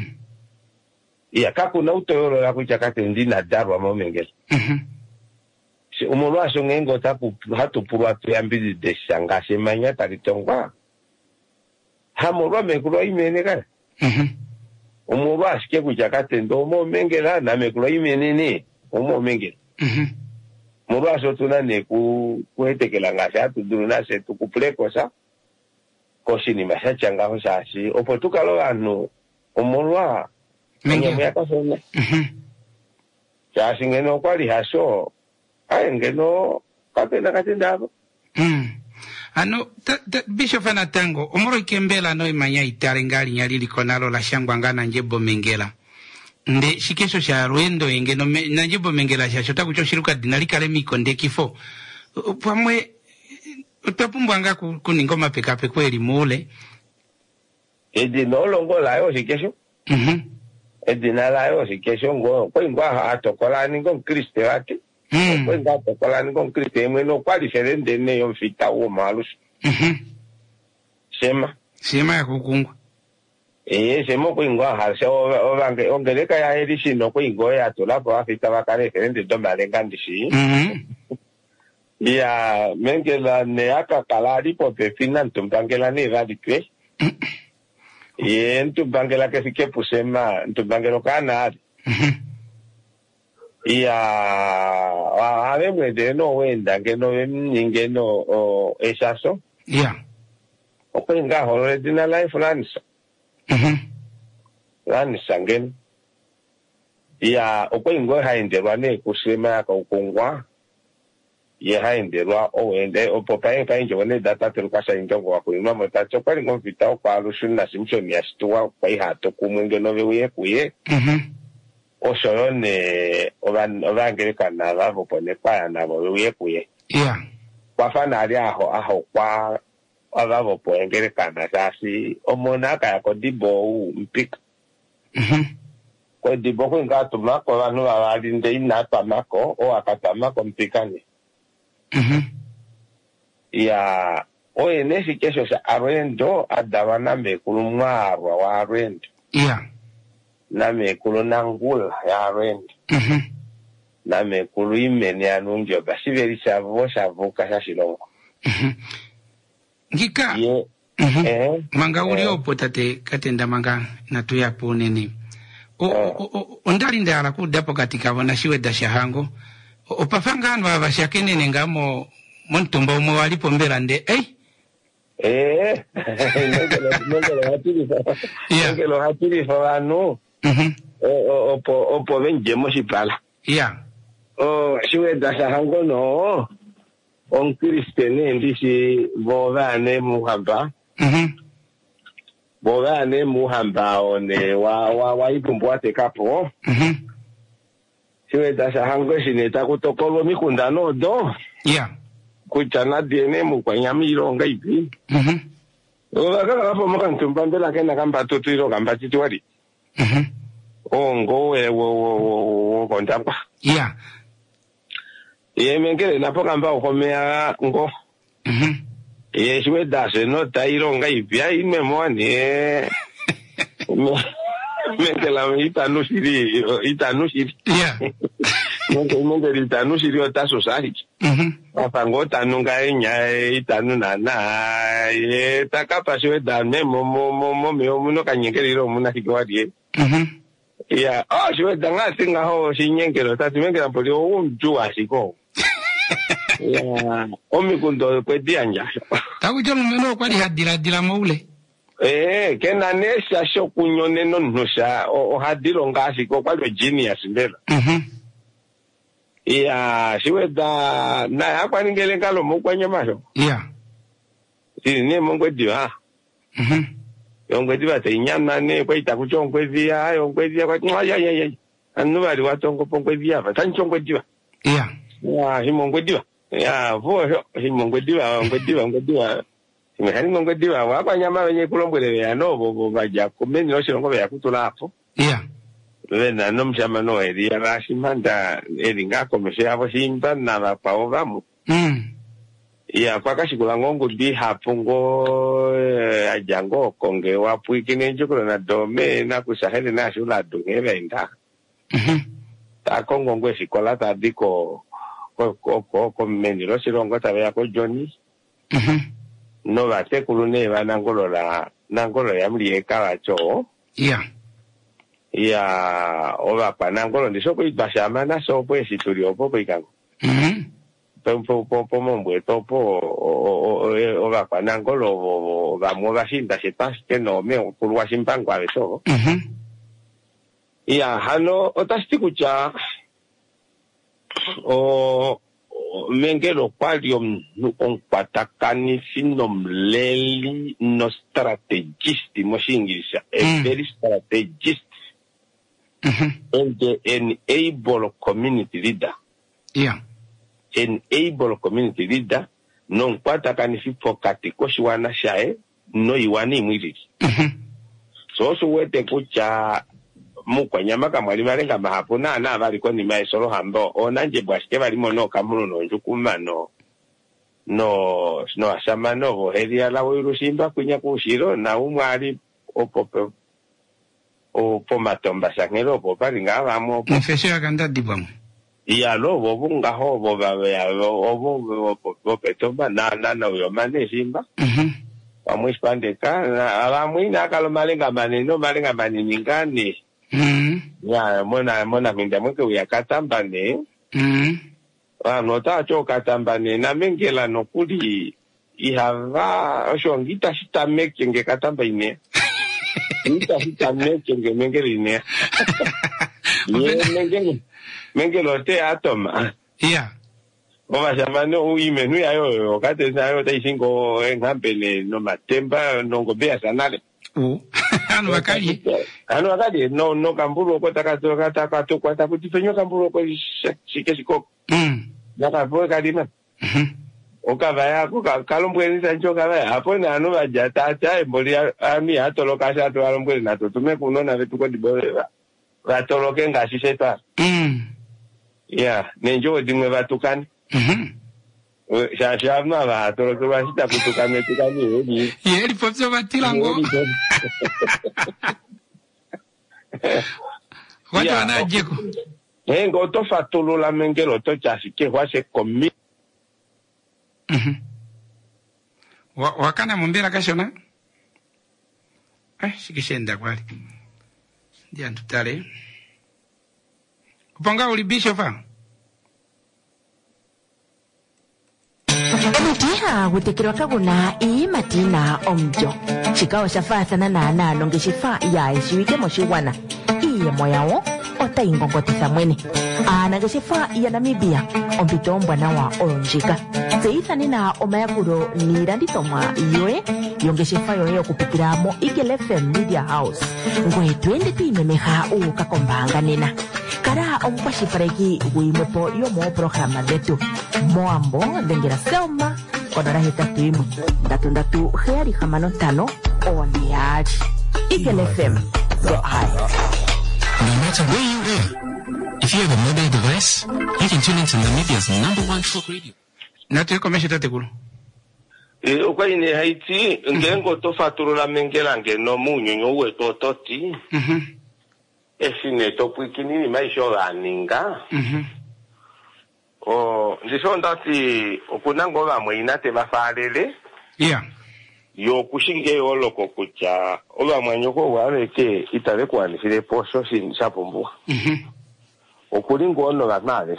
ya kakuna utoyolo la kuchakate ndina darwa mo mengela si umulwa songengo tapu hatu purwa tuyambizi deshanga semanya talitongwa hamurwa mekulo imeneka umurwa shike kuchakate ndo mo mengela na mekulo imenene umo mengela murwa sotuna ne kuhetekela ngasa tuduruna se tukuprekosa koshini masachanga hosashi opotukalo anu umurwa menyamu yakasona chasi ngeno kwali haso ngeno kapena katindabo ano Bishop Anatango omoro ikembela no imanya itare ngali nyali likonalo la shangwa ngana njebo mengela nde shikesho sha rwendo engeno na njebo mengela sha shota kuchoshiruka dinalikale mikonde kifo pamwe utapumbwanga kuningoma pekape kweli mule edino longo layo shikesho edina layo shikesho ngo kwingwa atokola ningo Kristo wake kwingwa atokola ningo Kristo emweno kwa diferente neyo mfita wo malusu sema ya kukungwa sema kwingwa hasa obange ongeleka ya edishi no kwingwa ya tulapo afita bakale diferente domalenga ndishi ya mengela ne akakalari po pefina ntumbangela ne radikwe ntumbangela ke sike pusema ntumbangelo kana ya ave mwede no wenda ngeno ngeno esaso okwenga holo dina life lanisa lanisa ngeno ya okwengo haenderwa ne kusema ka ukongwa ye haenderwa owende opopaye painje wone data telukasa ingongo wakuinwa motacho kwali ngomvita okwa lushuna simchoni ya shituwa kwa ihato kumwenge nove uye kuye oshorone obangereka na lavo pone kwa nabo uye kuye kwafana ali aho kwa lavo poengereka na sasi omonaka yako dibo mpika kwa dibo kwenga tumako wanu wawalinde inatamako o akatamako mpikani ya oyenesi kesho sa arwendo adawa na mekulu mwarwa wa arwendo na mekulu nangula ya arwendo na mekulu imene anunjo basiveri savo kasashilongo ngika manga uli opo tate katenda manga natuya punene ondali ndala kudapo katika wana shiwe dashahango opafanga anu abashakenene ngamo montumba umwe walipo mbera nde nengelo hatiri fa anu opo benje moshipala shiweda shahango no on kristene ndisi bovane muhamba bovane muhamba one wa ipumbwa tekapo shiweda shahango shineta kutokolo mikunda no do kuchana diene mukwanyamiro ngaipi wakaka hapo mkantumba mbela kena kamba tutiro kamba titwari ngo wo kontapa mengele napo kamba ukomea ngo shiweda se no tairo ngaipi ai memoni mentela itanushiri Mende itanushiri otaso sahi apango tanunga enya itanu nana takapa shiweda mo no kanyengeriro muna kikwadi shiweda ngasinga ho shinyengero tatu mengera poli unjua siko omikundo kwedia nja takujono meno kwali hadira moule kena nesha shokunyone no nosha o hadiro ngasi ko kwalo genius mbela shiweda na akwaningele ngalo mukwanye masho ne mongwediwa yongwediwa teinyana ne kwaita kuchongwediwa yongwediwa kwa ya anu bali watongo pongwediwa batanchongwediwa himongwediwa vuo himongwediwa ngwediwa Mehani ngongediwa wakwanyama wenye kulombwele ya nobo baja kumeni no shilongo ya kutulapo wena no mshama no eri ya rashimanda eri ngako meshe abo simba na bapao bamu kwa kashikula ngongo di hapungo ajango konge wapuikine njukula na dome na kusahele na shula dungebe inda ta kongo ngwe shikola ta diko ko meni no shilongo tabe ya ko Johnny no bate kulune banangolo ya mlieka bacho oba panangolo ndiso ko ibashama na so pues siturio popo ikango popo mombwe topo oba panangolo ba mueva sinta se paste no me kulwa simpangwa beso hano otastikucha mengelo kwalium on patakani sinom leli no strategist moshingisha a very strategist and an able community leader an able community leader non patakani fipokati koshiwana shae no iwani mwili so wete kucha mukwanyama kamwali balenga mahapo na bali ko ni maisoro hambo onanje bwashike bali mono kamuno no njukuma no asama no boheria la wirusimba kunya kushiro na umwali opo matomba sangero opo palinga bamo professeur kanda dibam lo bobunga ho obo petomba na yo mane simba Pamuispandeka alamwina kalomalenga maneno ngani mona minda mweke uyakatambane nota cho katambane na mengela nokuli ihava oshongita shitameke ngekatamba ine ngita shitameke ngemengeline mengelo te atoma Oba shamane uimenu yayo kate nayo taisingo ngambele no matemba nongo bea sanale anu wakali no kamburu ko takato kwata kuti penyo kamburu ko shikesiko nakapo kalima okavaya ko kalombweni sancho kavaya hapo na anu bajata cha mboli ami atoloka sha to alombweni nato tume kunona vetuko dibora vatoloke ngashiseta nenjo dimwe vatukani Shashama va tolo basita kutukane tukani yeli popso batilango watu wanajeko ngo to fatulu la mengelo to chasike wase komi wakana mumbira kashona shikishenda kwali ndia tutale kupanga ulibisho fa Omutiha gutekirwa kaguna matina omjo chikawa shafathana na nalo ngeshifa ya ishiwike moshiwana iye moyawo otayingongotisa mwene aanangeshefa ya Namibia ompito ombwanawa olonjika tseyithanena omayakulo niilandithomwa yoye yongeshefa yoye okupitila mo Eagle FM Media House ngoye twende tuyimemeha uuka kombaanga nena kala omukwashilipaleki guyimwepo yomoopologhalama dhetu moambo dhengela Selma konola 81 33765 Eagle FM go high. No matter where you are, if you have a mobile device, you can tune into Namibia's #1 folk radio. Nate komesha tatekulu. Ukwaine Haiti ngengo tofaturula mengela ngeno munyonyo weto toti. Esine topwikinini maisho raninga. Ndisondati okunango bamwina tebafalele. Yeah. Yo kushinge oloko kucha oba mwanyoko wareke itale kwanisire poso sin sapumbu. Okulingo ono gamales.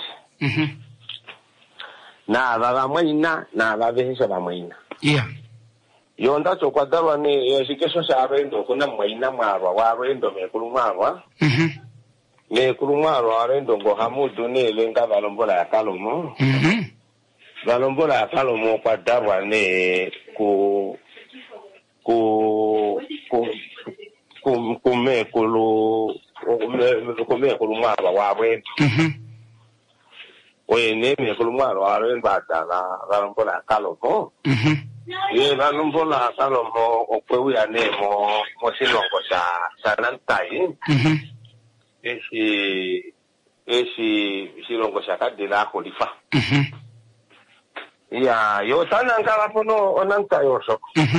Na baba mwina na babehisa bamwina. Yeah. Yo ndacho kwadarwa ne yashikeso sarendo kuna mwina marwa warendo mekulumarwa. Mekulumarwa warendo ngo hamudu ne lenga balombola ya kalomo. Balombola ya kalomo kwadarwa ne kumekulu mwarwa warendo. Oye mekulumarwa warendo atala balombola ya kalomo. Ye balombola kalomo okwewuya ne mo silongo sa nantai. Esi silongo sa kadila kholifa. Ya yo tanangala pono onantai oso.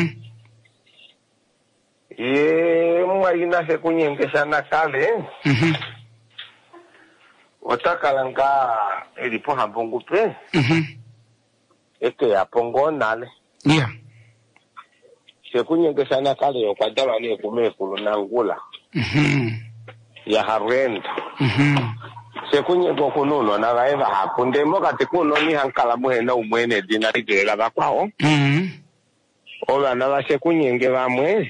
Ye mwaina se kunyengesa na kale. Otakalanga elipo hambongu pe. Eke ya pongo nale. Yeah. Sekunyengesa na kale okwadala ni kumekulu nangula. Ya harendo. Sekunyengo kununo na gaeva hapunde mo kati kuno ni hankala muhena umwene dinari gela bakwao. Ola na sekunyenge bamwe.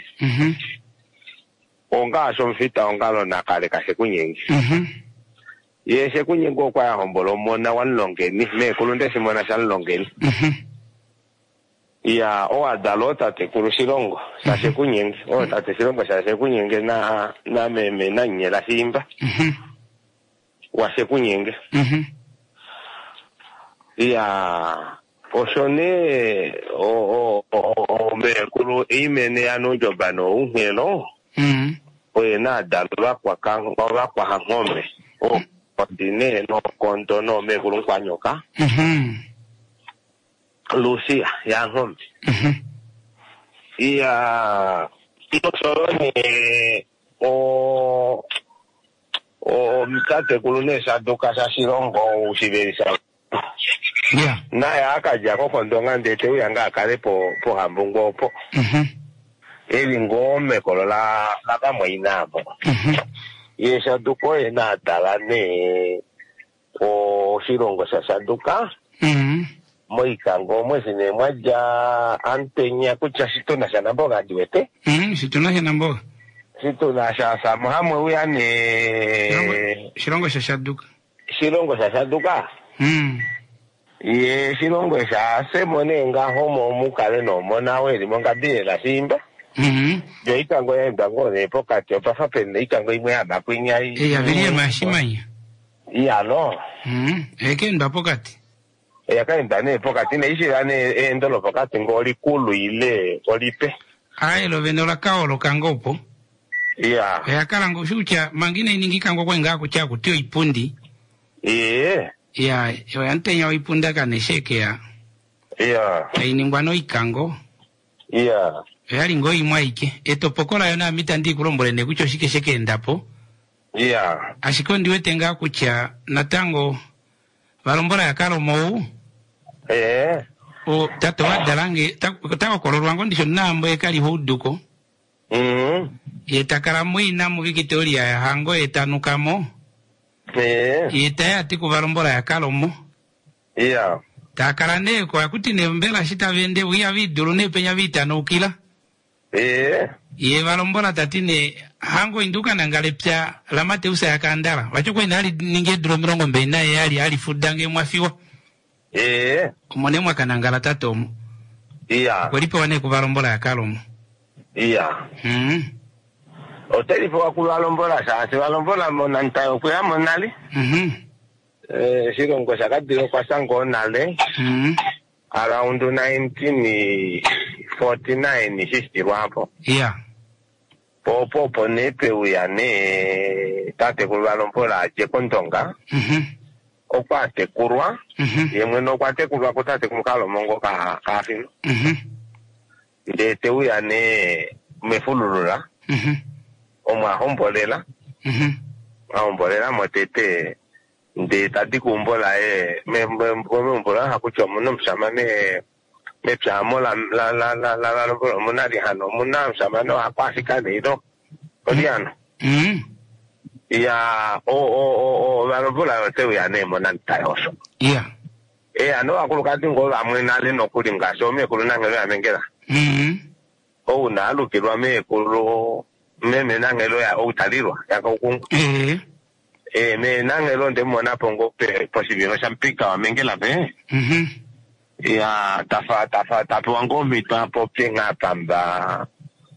Onga asomfita ongalo na kale ka sekunyenge. Ye sekunyengo kwa hombolo mona wanlongeni me kulunde simona sanlongeni. Ya o adalota te kurusilongo sa sekunyenge o tate silongo sa sekunyenge na meme na nyela simba. Wa sekunyenge. Ya osone o me kuru imene anojo bano unhelo. Oye na dalwa kwa hangome. O dine no konto no me kuru kwa nyoka. Lucia ya ngombe. Ya inosoro ni mkate kulunesa duka sa silongo usiberisa. Yeah. Na ya akaja ko kondonga ndete uyanga akale po hambungo po. Eli ngome kolola laka mwinabo. Yesa duko ena dalane o silongo sa saduka. Moikango mwesine mwaja antenya kucha situna sana mboga diwete. Situna sana mboga. Situna sasa muhamwe uyane Shilongo shashaduka. Shilongo shashaduka. Ye shilongo shase monenga homo mukale no mona weli monga bile la simba. Yo ikango ya mbango ne pokati opafa pende ikango imwe abakwinya. Ya bilie mashimanya. Ya no. Eke ndo pokati. Ya kaenda ne pokati ne ishirane endolo pokati ngoli kulu ile olipe. Ai lo vendola kaolo kangopo. Ya. Ya karango shucha mangine iningikango kwenga kucha kutio ipundi. Ya antenya ipunda kanesheke ya. Iningwano ikango. Yali ngoi mwaike eto pokola yona mitandi kulombole ne kucho shike ndapo. Ashikondi wetenga kucha natango balombola ya kalomo. O tato wadalange tako kolorwango ndisho nambo ekali huduko. Yetakala mwina mu Victoria ya hango etanukamo. Yetaya atiku balombola ya kalomo. Takala neko yakuti nembela shita vende uya viduru ne penya vita no kila. Ye balombola tatine hango induka nangalepya lamate usa yakandala wachoko inali ninge dromrongo mbe naye yali fudange mwafiwa kumone mwaka nangala tatomu kwelipo wane kuvalombola ya kalomu otelipo wakuvalombola sasa valombola mona ntayo kuya monali sirongo sakadiro kwa sango nale around 1949 sistirwa hapo popo nepe uyane tate kuvalombola aje kontonga okwate kurwa yemwe no kwate kurwa kutate kumkalo mongo kafino ndete uyane mefululula omwa hombolela hombolela motete nde tadi kumbola mbola hakucho muno mshamane mepya mola la munari hano muna mshamane akwafika nido odiano ya valombola yote uyane mona ntayoso ano akulukati ngo amwe nale nokulinga so me kuluna ngelo amengela unalukirwa me kulo meme nangelo ya utalirwa yakakungu me nangelo ndemona pongo pe posibilo champika wamengela be ya tafa wangomi tapope ngapamba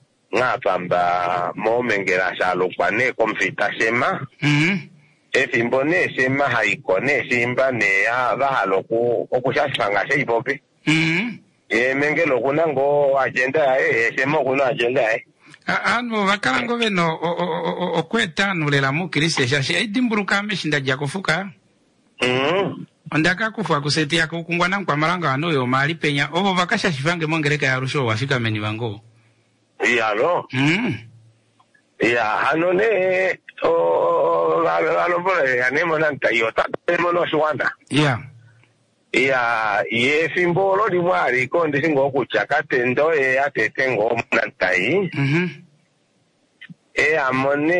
momengela shalukwane komfita sema efimbone sema haikone simba ne ya bahaloku okushashanga seipope mengelo kunango agenda sema kuna agenda ano vakalango veno okwetanula mukirisi shashe idimburuka meshinda jakufuka ondaka kufa kusetia kukungwana kwa malanga ano yo mali penya obo vakasha shifange mongereka ya rusho wafika meni vango lo hanone valombola yanemo nantayota mono shwanda ye fimbolo di mwari konde singo kuchaka tendo atete ngo nantai amone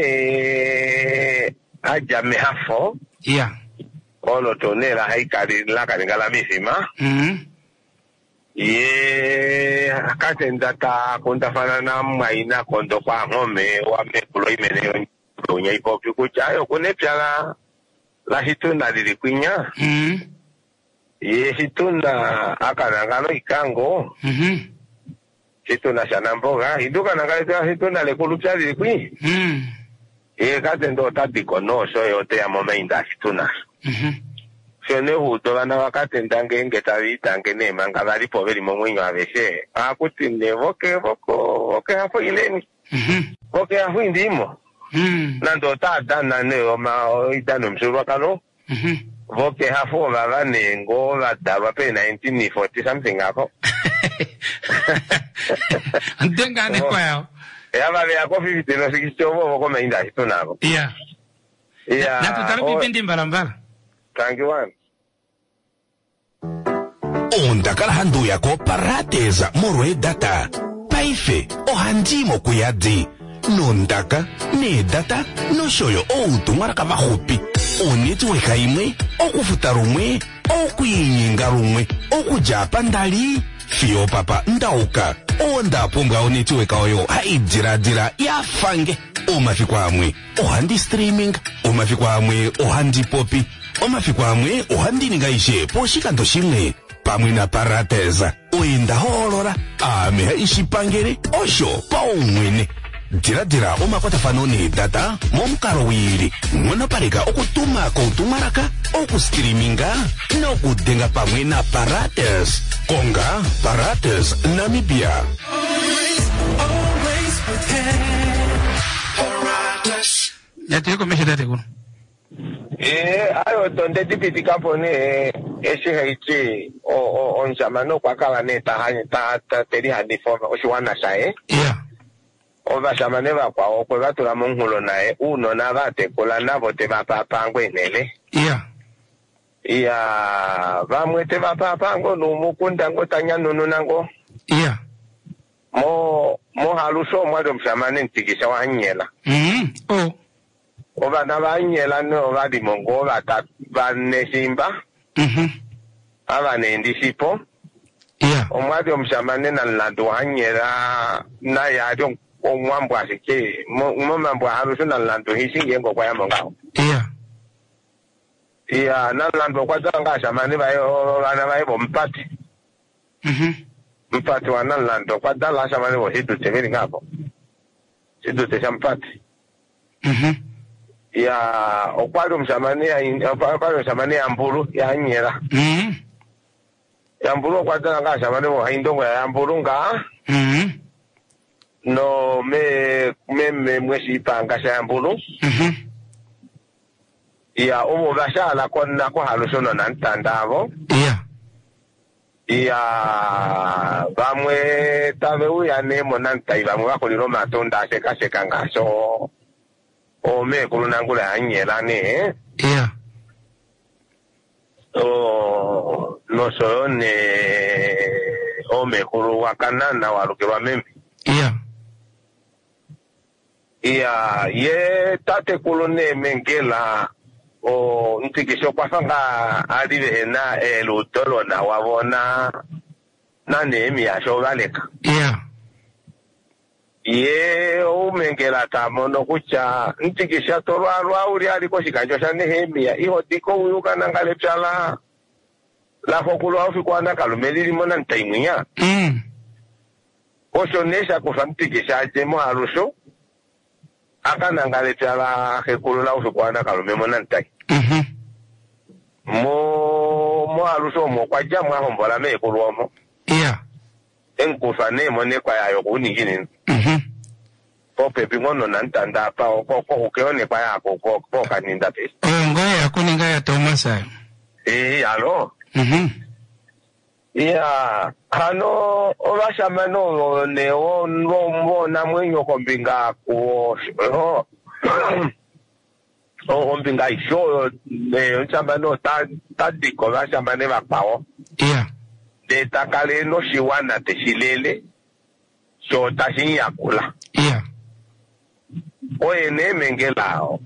ajame hafo ono tonela haikari laka ngala misima ye akatenda ta kontafana na maina kondo kwa ngome wa mekulo imene yonya ipopi kuchayo kunepyala la hituna lilikwinya ye hituna akanangalo ikango hituna shanamboga hiduka nangalo hituna lekulupya lilikwi ye katendo tatiko no so yote ya momeinda hituna shone huto bana wakatenda ngenge tabita ngene mangabali poveri momwinyo avese akutinde voke hapo ileni voke hapo indimo nando tadana ne oma idano msuru kalo voke hapo bavane ngo ladaba pe 1940 something hapo ndengane kwao yaba ya kofi viteno sikichovo voko mainda hitonabo na tutalipi pindi mbalambala thank you one ondakala handu yako parateza morwe data paife ohandimo kuyadzi nondaka ne data noshoyo outumwaraka vahupi onetiweka imwe okufuta rumwe okuyinyenga rumwe okujapa ndali fiyo papa ndauka ondapunga onetiweka oyo haidziradira yafange omafikwa amwe ohandi streaming omafikwa amwe ohandi popi omafikwa amwe ohandininga ishe poshikando shimwe pamwe na parateza oenda holora ameha ishipangere osho paumwene diradira omakwatafano ne data momukalo wili ng'ona pareka okutuma koutumaraka okustreaminga nokudenga pamwe na parates konga parates Namibia. Always with Parates. Yateko meshedate kuno ayo tonde tipiti kapone eshihechi on jamano kwa kala neta ta teri handi forma oshiwana sae ova jamane va kwa okwe batula mungulo nae uno na bate kola nabo te bapapa ngwenele vamwe te bapapa ngo numukunda ngo tanya nunu nango mo haluso mwado mshamane ntikisha wanyela oba nabanyela no badi mongo bata banesimba abane ndisipo omwadi omshamane na lado hanyela na yajo ko mwambo asike mwambo harusu na lando hisi yengo kwa yamongao na lando kwa zanga shamani bayo lana bayo mpati mpati wa na lando kwa dala shamani wo hidu teveli ngapo hidu te shampati okwado mshamani ya mbulu ya nyera ya mbulu kwa zanga shamani wo hindongo ya mbulu nga no me mwesi panga sha mbulu omo basha la konna ko halusono nan tandavo bamwe tabe ya nemo nan taiba mwa ko liro matonda seka ngaso o me kulunangula anyela ne no so ne o me kulu wakanana walukirwa membi ye tate kulone mengela o ntikisho kwa fanga adive na elutolo na wabona na nemi ya shogaleka ye o mengela tamono kucha ntikisha tolo alwa uri aliko shikanjo shane hemi ya iho tiko uyuka nangale pshala la fokulo au fikwana kalumelili mona ntaimia osho nesha kufantikisha jemo alusho aka nangale pshala hekulula ufikwana kalumemona ntai mo alusho mo kwa jamu ahombola me kulwomo enkufa nemo ne kwa yayo kuningini pepi ngono nantanda pa ko ukeone kwa yako ko kaninda pe ngoya kuninga ya Tomasa alo hano obasha mano ne o na mwenyo kombinga ko ombinga isho chamba no tadiko basha mane bakpawo de takale no shiwana te shilele so tashin yakula oye ne mengelao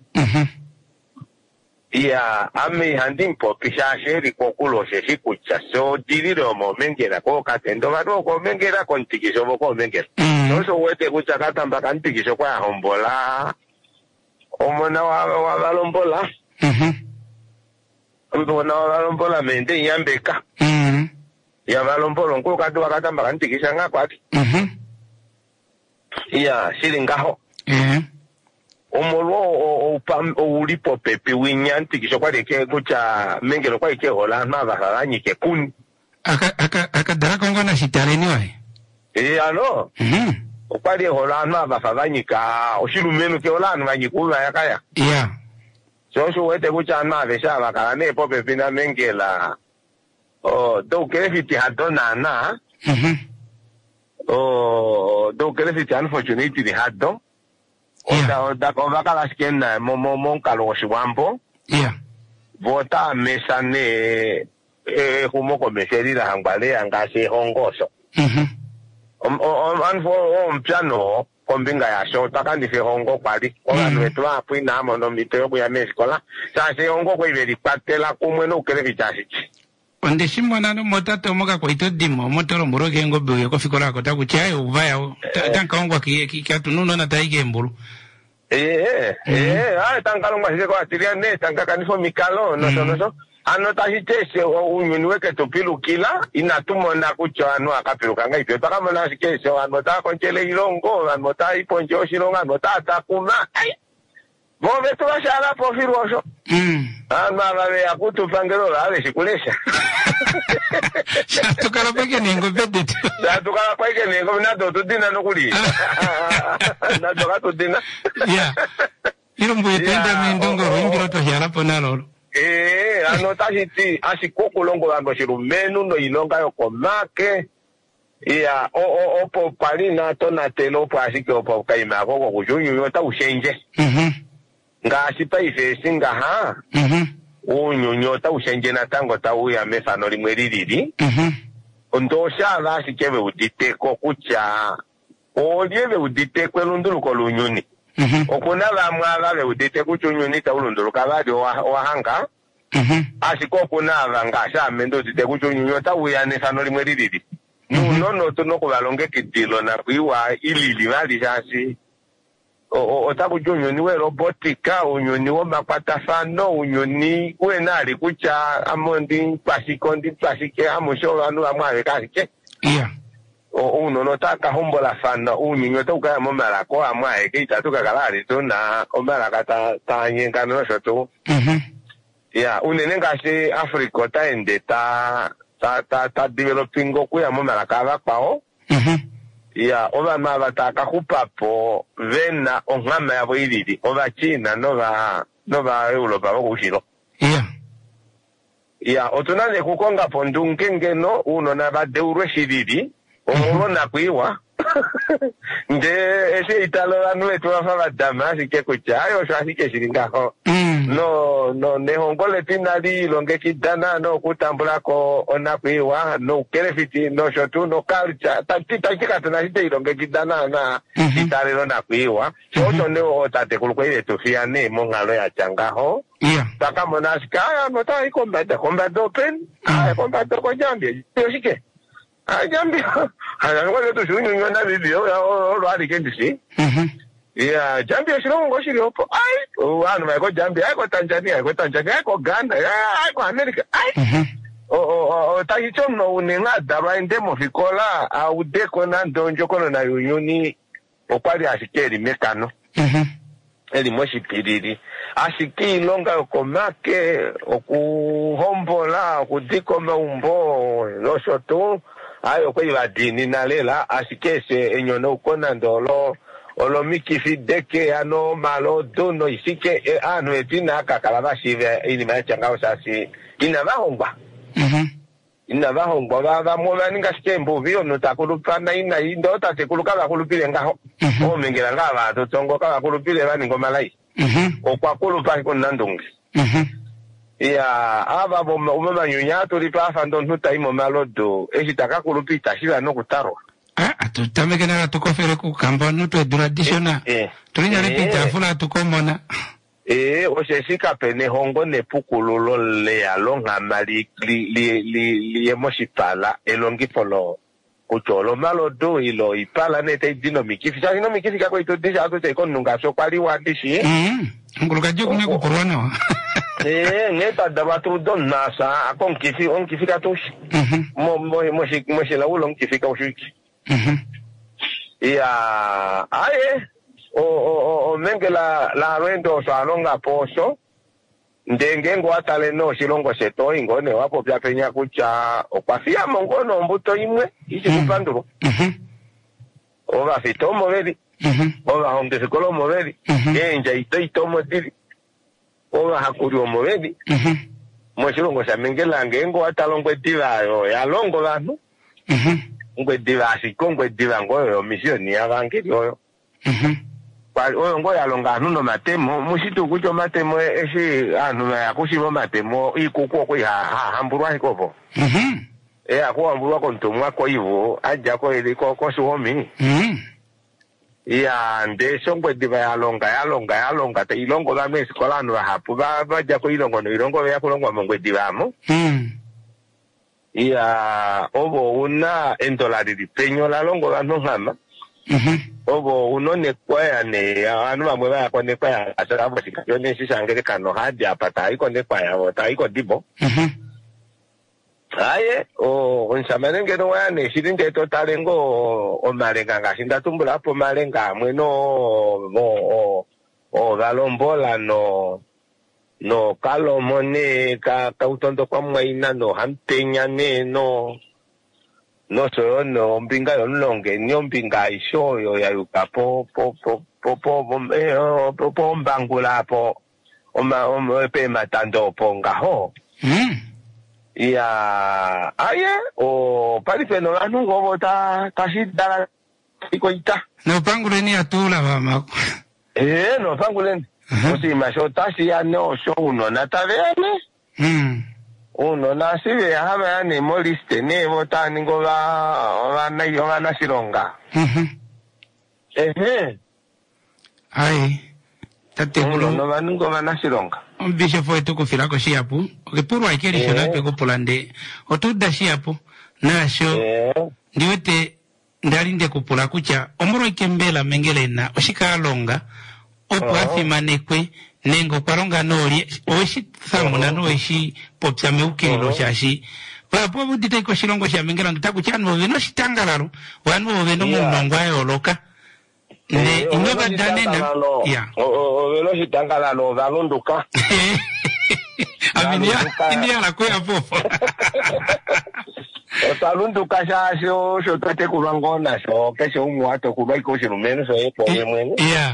ame handimpo kisha sheri kokulo sheshi kucha so diriro mo mengela ko katendo bado ko mengela kontikisho boko mengela no so wete kucha katamba kantikisho kwa hombola omona wa balombola omona wa balombola mende yambeka ya balombolo nko kadwa katamba kantikisha ngakwati shilingaho omolo ulipo pepe winyanti kisho kwa deke kucha mengelo kwa ike hola na baharanyi ke kuni aka darakongo na shitareni wae ano okwali hola na baharanyi ka oshilu menu ke hola na nyikula yakaya so wete kucha na besha bakala ne po pepe na mengela do kerefiti hadona na do kerefiti unfortunately ni hado oda bakala skena mo kalo shiwambo vota mesane humo ko meserira hangale angase hongoso on piano kombinga ya show takandi fe hongo kwali ona nwetu apu ina mono miteo ya meskola sa se hongo ko iberi patela kumwe no kerefiti asiki onde shimwana no motato moka kwa itodimo motoro moroge ngobe ko fikola ko takuchai ubaya tanka ongwa ki atununo na taige mbulu tanka ngwa siko atiria ne tanka kanifo mikalo no anota hitese unyuniwe ke topilu kila inatumo na kucho anu akapiruka ngai pe taka mona sikese anota konchele ilongo anota iponjo shironga anota atakuma Bo beto bashala profilu osho. Babe akutu pangelo la shikulesha. Tukala peke ningo bedete. Tukala peke ningo na do dina no kuli. Na do gato dina. Yeah. Ilo mbuyetenda mindongo ingiro to yala ponalo. Anota hiti asikoko longo lango shirumenu no ilonga yoko make. Opo palina tona telo po asike opo kaima ako kujunyu yota ushenje. Nga asipa ifesi nga ha. Unyunyota ushenje na tango ta uya mefano limwelilili. Ondosha ala asikewe uditeko kucha. Oliewe uditeko elundulu kolunyuni. Okuna la mwagawe uditeko chunyuni ta ulundulu kabadi wahanga. Asiko kuna nga asha mendo uditeko chunyuni ta uya mefano limwelilili. no to no kubalonge kitilo na kuiwa ili vali jasi otakuja unyoni we robotika unyoni wo makwatafano unyoni we nali kucha amondi pasike amusho bantu bamwabe kasike uno notaka hombola fana unyinyo toka momala ko amwae kita tukakalali tuna omala kata tanyenga no shoto unenenga se Africa taende ta developing ko ya momala kava kwao oba mabataka kupapo vena ongama ya boilidi oba China nova Europa bokushiro otunane kukonga pondunkengeno uno na badeurwe shiriri omulona kuiwa nde ese italo anu etwafa badama asike kuchayo so asike shiringaho no nehongole tinali longe kidana no kutambulako ona kuiwa no kerefiti no shotu no culture tatika tunasite longe kidana na italero na kuiwa so ne otate kulukwe tofia ne mongalo ya changaho taka monasika no ta ikomba open combat ko jambi yosike jambi ngole to shunyu nyona video lo ali kendisi jambi shilongo shiliopo wanu maiko jambi aiko Tanzania aiko Ghana aiko America tahicho no unenga daba indemo fikola audeko na ndonjo kono na yunyuni okwali asikeri mekano eli moshipiriri asiki longa okomake okuhombola okudikoma umbo loshoto ayo kwe badini nalela asikese enyono ukona ndolo olomikifi deke ano malo dono isike anu etina kakalaba shive ini machangao sasi inavahongwa inavahongwa baba mola ninga skembo vio notakulupana ina indo tatekuluka bakulupile ngaho omengela ngaba totongo ka bakulupile bani ngomalai okwakulupa konandungi aba bomma umama nyunyato lipafa ndo taimo malodo eshitaka kulupita shiba no kutarwa tutamekena tukofere ku kamba no to traditional tulinya repita fula tukomona osesika pene hongo ne pukululo le alonga mali li emoshipala elongi polo kucholo malodo ilo ipala nete dino mikifi kako ito deja ato te konunga so kwali wadishi nguluka joku ne kukorona ngeta dabatru don nasa akon kifi on kifika toshi mo la ulong kifika ushiki aye o mengela la rendo so alonga poso ndenge ngwatale no shilongo seto ingone wapo pya penya kucha okwafia mongono mbuto imwe isi kupanduro oba fitomo veri oba honde fikolo moveri enja itomo dili oba hakuri omuvedi moshilongo sha mengela ngengo atalongwe divayo yalongo bantu ngwe divasi kongwe divango yo misioni yabangiri oyo oyo ngo yalonga nuno matemo mushitu kucho matemo eshi anu yakushibo matemo ikuko ko hamburwa ikopo akuamburwa kontumwa ko ivo aja ko iliko ko suomi nde songwe diva yalonga te ilongo ba mesikola no hapu ba ja ko ilongo no ilongo ya kulongwa mongwe divamo obo una endolari di peño la longo ba no hama obo uno ne kwaya ne anu bamwe ba ko ne kwaya asara bo sikyo ne sisangere kano hadi apata iko ne kwaya bota iko dibo aye onsamanenge no wane shirinde totalengo o malenga ngasinda tumbula po malenga mweno galombola no kalomone ka utondo kwa mwaina no hampenya ne no so no mbinga yo nlonge nyo mbinga ishoyo ya yuka po mbangula po pe matando po ngaho aye palifeno anu gobo ta shidara ikoita no panguleni atula mama no panguleni osi mashota si ya no show uno na tavene uno na sive haba ya ni moliste ne vota ningo va silonga ai tate uno no va ningo va silonga bisho foi tu kufila ko shiapu ke puro ai keri shona pe ko polande o tu da shiapu Nasho ndiwete ndalinde kupula kucha omoro ikembela mengele na oshikalonga opwathi manekwe nengo kwaronga noli oshi thamuna no eshi popya meukelo shashi papo budite ko shilongo sha mengela ngitakuchano bino shitangalalo wanu beno munongo ayoloka ne inoba danena ya bino shitangalalo zalunduka India la kuya popo. Otalunduka shasho shotate kulangona sho kesho umwato kuba ikoshi lumeno so epo mwene. Yeah.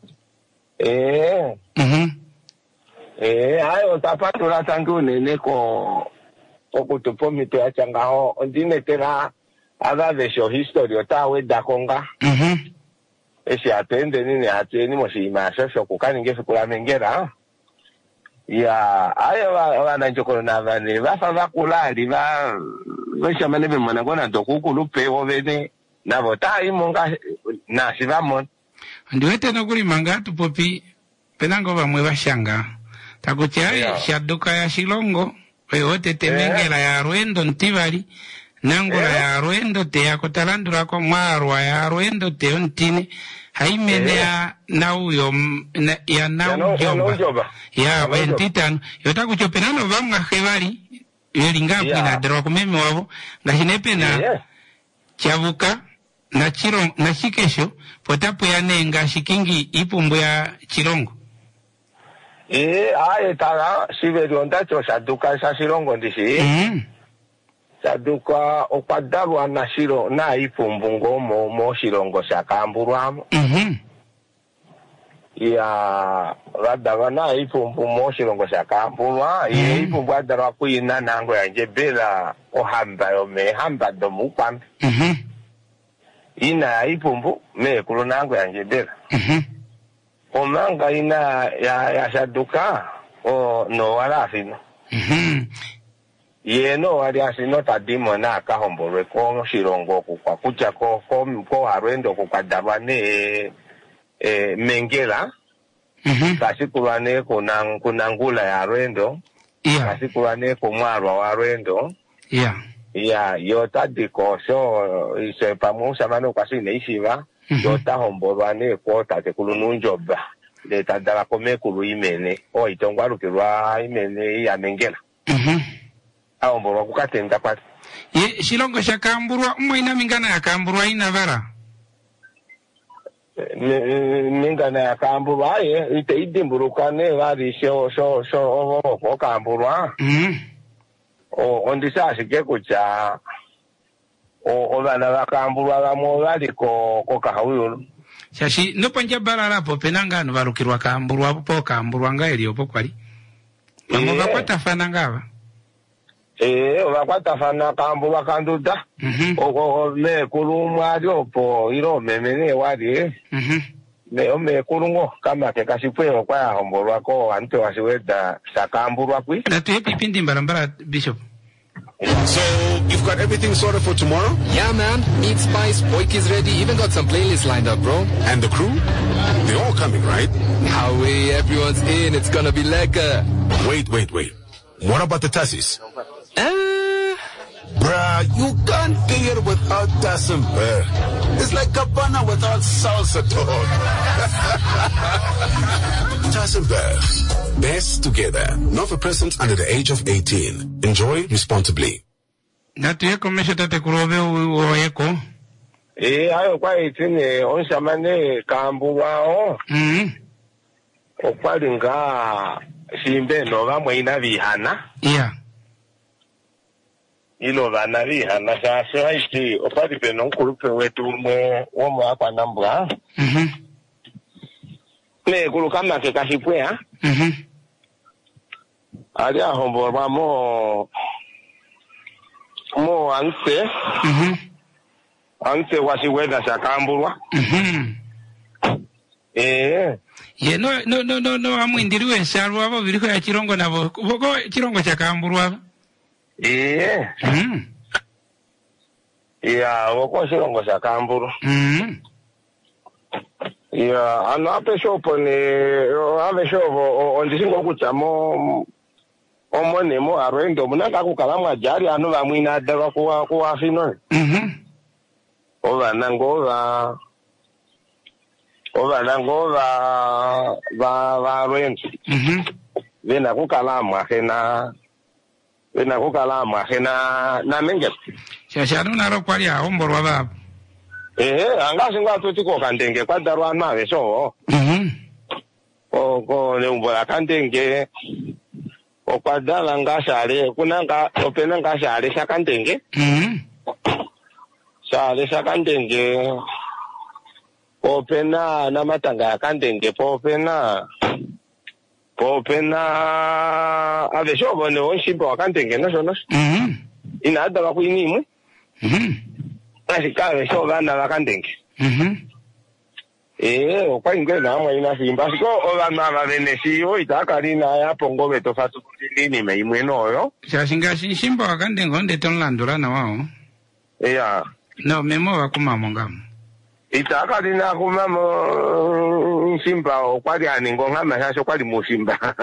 Ayo tapatula tangu neneko okutupomito ya changaho ondine tera ada de show history otawe dakonga. Esi atende nini ateni moshima shosho kukani ngefu kula mengera. Ya ayo wana njokolo na vane vafa kulali va veshamane bemana kona dokukulu pewo bene na votai monga na sivamon ndiwete no kuli mangatu popi penango bamwe bashanga takuchai shaduka ya shilongo wewote temengela ya Rwendo ntibali nangola ya Rwendo te yakotalandura ko mwarwa ya Rwendo te ontine haimene ya nauyo ya naujoba ya wentitano yotakuchopenano vamwa khevali yolingapu na dero kumeme wabo ngahinepe na chavuka na chiro na shikesho potapo ya nenga shikingi ipumbu ya chirongo aye tala siveri ondacho shaduka sa shirongo ndishi saduka okwadalwa na shiro na ipumbu mo shirongo shakamburwamo ya radava na ipumbu mo shirongo shakamburwa ipumbu adalwa kuina nango yanje bela ohamba yome hamba domupambi ina ipumbu me kulo nango yanje bela omanga ina ya shaduka o no wala fino yeno wali asino tadimo na kahomborwe ko shirongo kwa kucha ko Rwendo ko kwadalwa ne mengela kasi kulwane kunangula ya Rwendo kasi kulwane ko mwarwa wa Rwendo yota diko so ise pamusa mano kasi ne isiva yota homborwa ne ko tate kulununjoba le tadala kome kulu imene o itongwaru kirwa imene ya mengela aomborwa kukatenda kwati ye shilongo shakamburwa mwaina mingana ya kamburwa ina vara mingana ya kamburwa ye ite idimburukane vari sho kamburwa ondisa ashike kucha ovana vakamburwa vamwe vari ko kahawuyulu shashi nopanja barara po penangano varukirwa kamburwa po kamburwa ngaeli opo kwali vamwe vakwata fana ngava vakwatafana kambu vakanduda me kulumwali opo ilo memene wali me kulungo kama kekashipweo kwa homborwa ko ante wasiweda sakambulwa kwi na tuepipindi mbarambara bishop. So, you've got everything sorted for tomorrow? Yeah, man. Meat, spice, poik is ready. Even got some playlists lined up, bro. And the crew? They're all coming, right? Howie, everyone's in. It's gonna be lekker. Wait. What about the tassis? Bruh, you can't get it without Tassim Bear. It's like Cabana without salsa, dog. Tassim Bear. Best together. Not for persons under the age of 18. Enjoy responsibly. Natuyeko mesho tate kurobe uweko. Ayo kwa itine onsamane kambu wao. Okwali nga simbe no vamwe ina vihana. Yeah. Ilo vana vihana sasa iti opali peno nkulupe wetu womo hapa nambwa. Me kulukama kekashipwea. Ali ahomborwa mo anse. Anse wasiweda sakambulwa. Ye no amwindiriwe salwa abo biriko ya chirongo nabo boko chirongo chakambulwa. Ya boko chirongo chakambulwa. Ya ano apeshopo ni apeshopo ondisingo kuchamo omonemo arwendo munanga kukalamwa jari anu vamwina adava kuwa fino. Ova nangova va rwendo. Vena kukalamwa hena na menge. Shashanu naro kwali ya omborwa baba. Angasi ngwa tutiko kandenge kwa darwa mawe so. Ko le umbola kandenge. Okwadala ngashale kunanga opena ngashale shakandenge. Shale shakandenge. Opena na matanga yakandenge popena aveshobo ne onshimba wakandenge nasho. Ina adala kuinimwe. Ashikawe shobo bana wakandenge. Okwa ingwena amwe ina simba siko obama benesiyo itakalina ya pongobe tofatu kulini meimweno oyo. Shashinga shimba wakandenge onde tonlandula na wao. No memo wakumamo ngamu. Itakalina kumamo simba okwali aningo ngama shasho kwali musimba.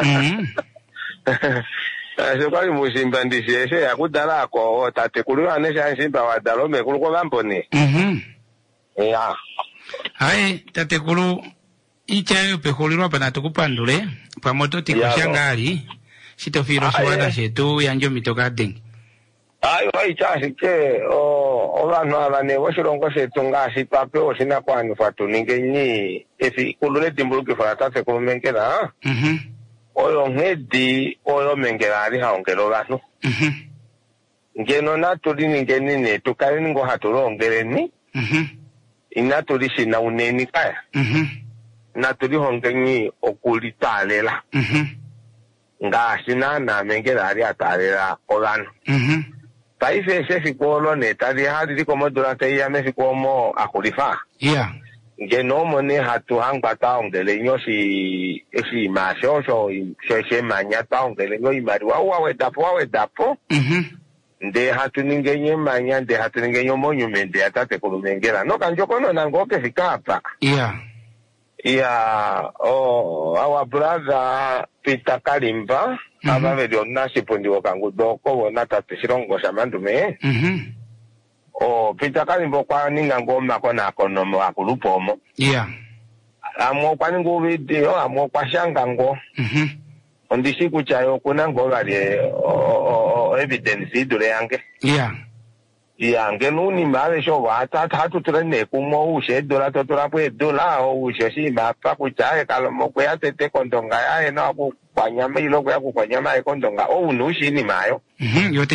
Kwali musimba ndisiyeshe yakudala ko tate kuliwa nesha simba wadalome kuluko bambone. Hai tate kulu ichayo pekulirwa pana tukupandule pamoto tikushangali shitofiro swada shetu yanjo mitogadeng. Ayo ichashike obanu abane washirongo shetu ngasi pape osina kwanu fatu ningenyi efi kulule timbuluki fatate kulumenkela. Oyo ngedi oyo mengela ali haongelo banu. Ngeno natuli ningeni tukali ngo hatulongeleni. Inatuli na uneni kaya. Natuli hongenyi okulitalela. Ngasi na mengela ali atalela olano. Paise fiko netali hadi como durante ya me fiko mo akulifa. Ngeno mone hatu hangba taongele nyosi esi mashoso sheshe manya taongele ngo imari wawe dapo. Nde hatu ningenye manya nde hatu ningenye monumente atate kulumengela no kanjoko no nangoke fikapa. Our brother Peter Kalimba abaveli onasipundi wakangudoko wona tate shirongo shamandume. Peter Kalimba kwa ninga ngoma kona akonomo akulupomo. Amo kwa ningu video amo kwa shangango. Ondisi kuchayo kuna ngola evidence idule yange. Ngenu mbawe sho wata hatu trene kumo ushe dola totora pwe dola o ushe si mapa kuchaye kalomo kwa tete kondonga ya na ku kwanyama iloko ya ku kwanyama e kondonga o unushi ni mayo. Yote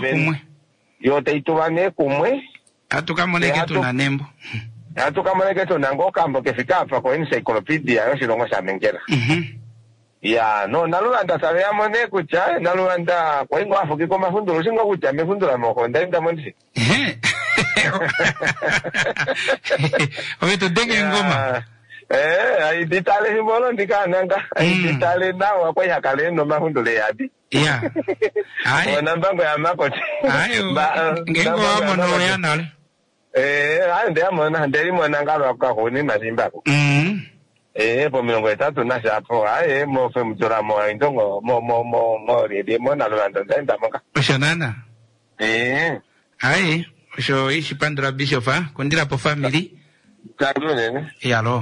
ituwane kumwe. Atukamoneke tuna nembo. Atukamoneke tuna ngokambo kefika apa ko encyclopedia yo shilongo sha mengela. No nalulanda sabe amone kucha nalulanda kwa ingo afuki ko mafundulo singo kucha mefundula moko ndenda mondisi. Oye to denge ngoma. Ai ditale himolo ndikananga. Ai ditale nawo kwa yakalendo mafundule yabi. Ai namba ya makoti. Ngengo amono yanal. Ai ndiyamona ndelimo ngalo kwa honi mazimbako. Po milongo etatu na shapo mo fe mtura mo indongo mo rede mo na lwanda ndenda moka oshonana osho ishi pandra bishofa kundira po family kadu nene yalo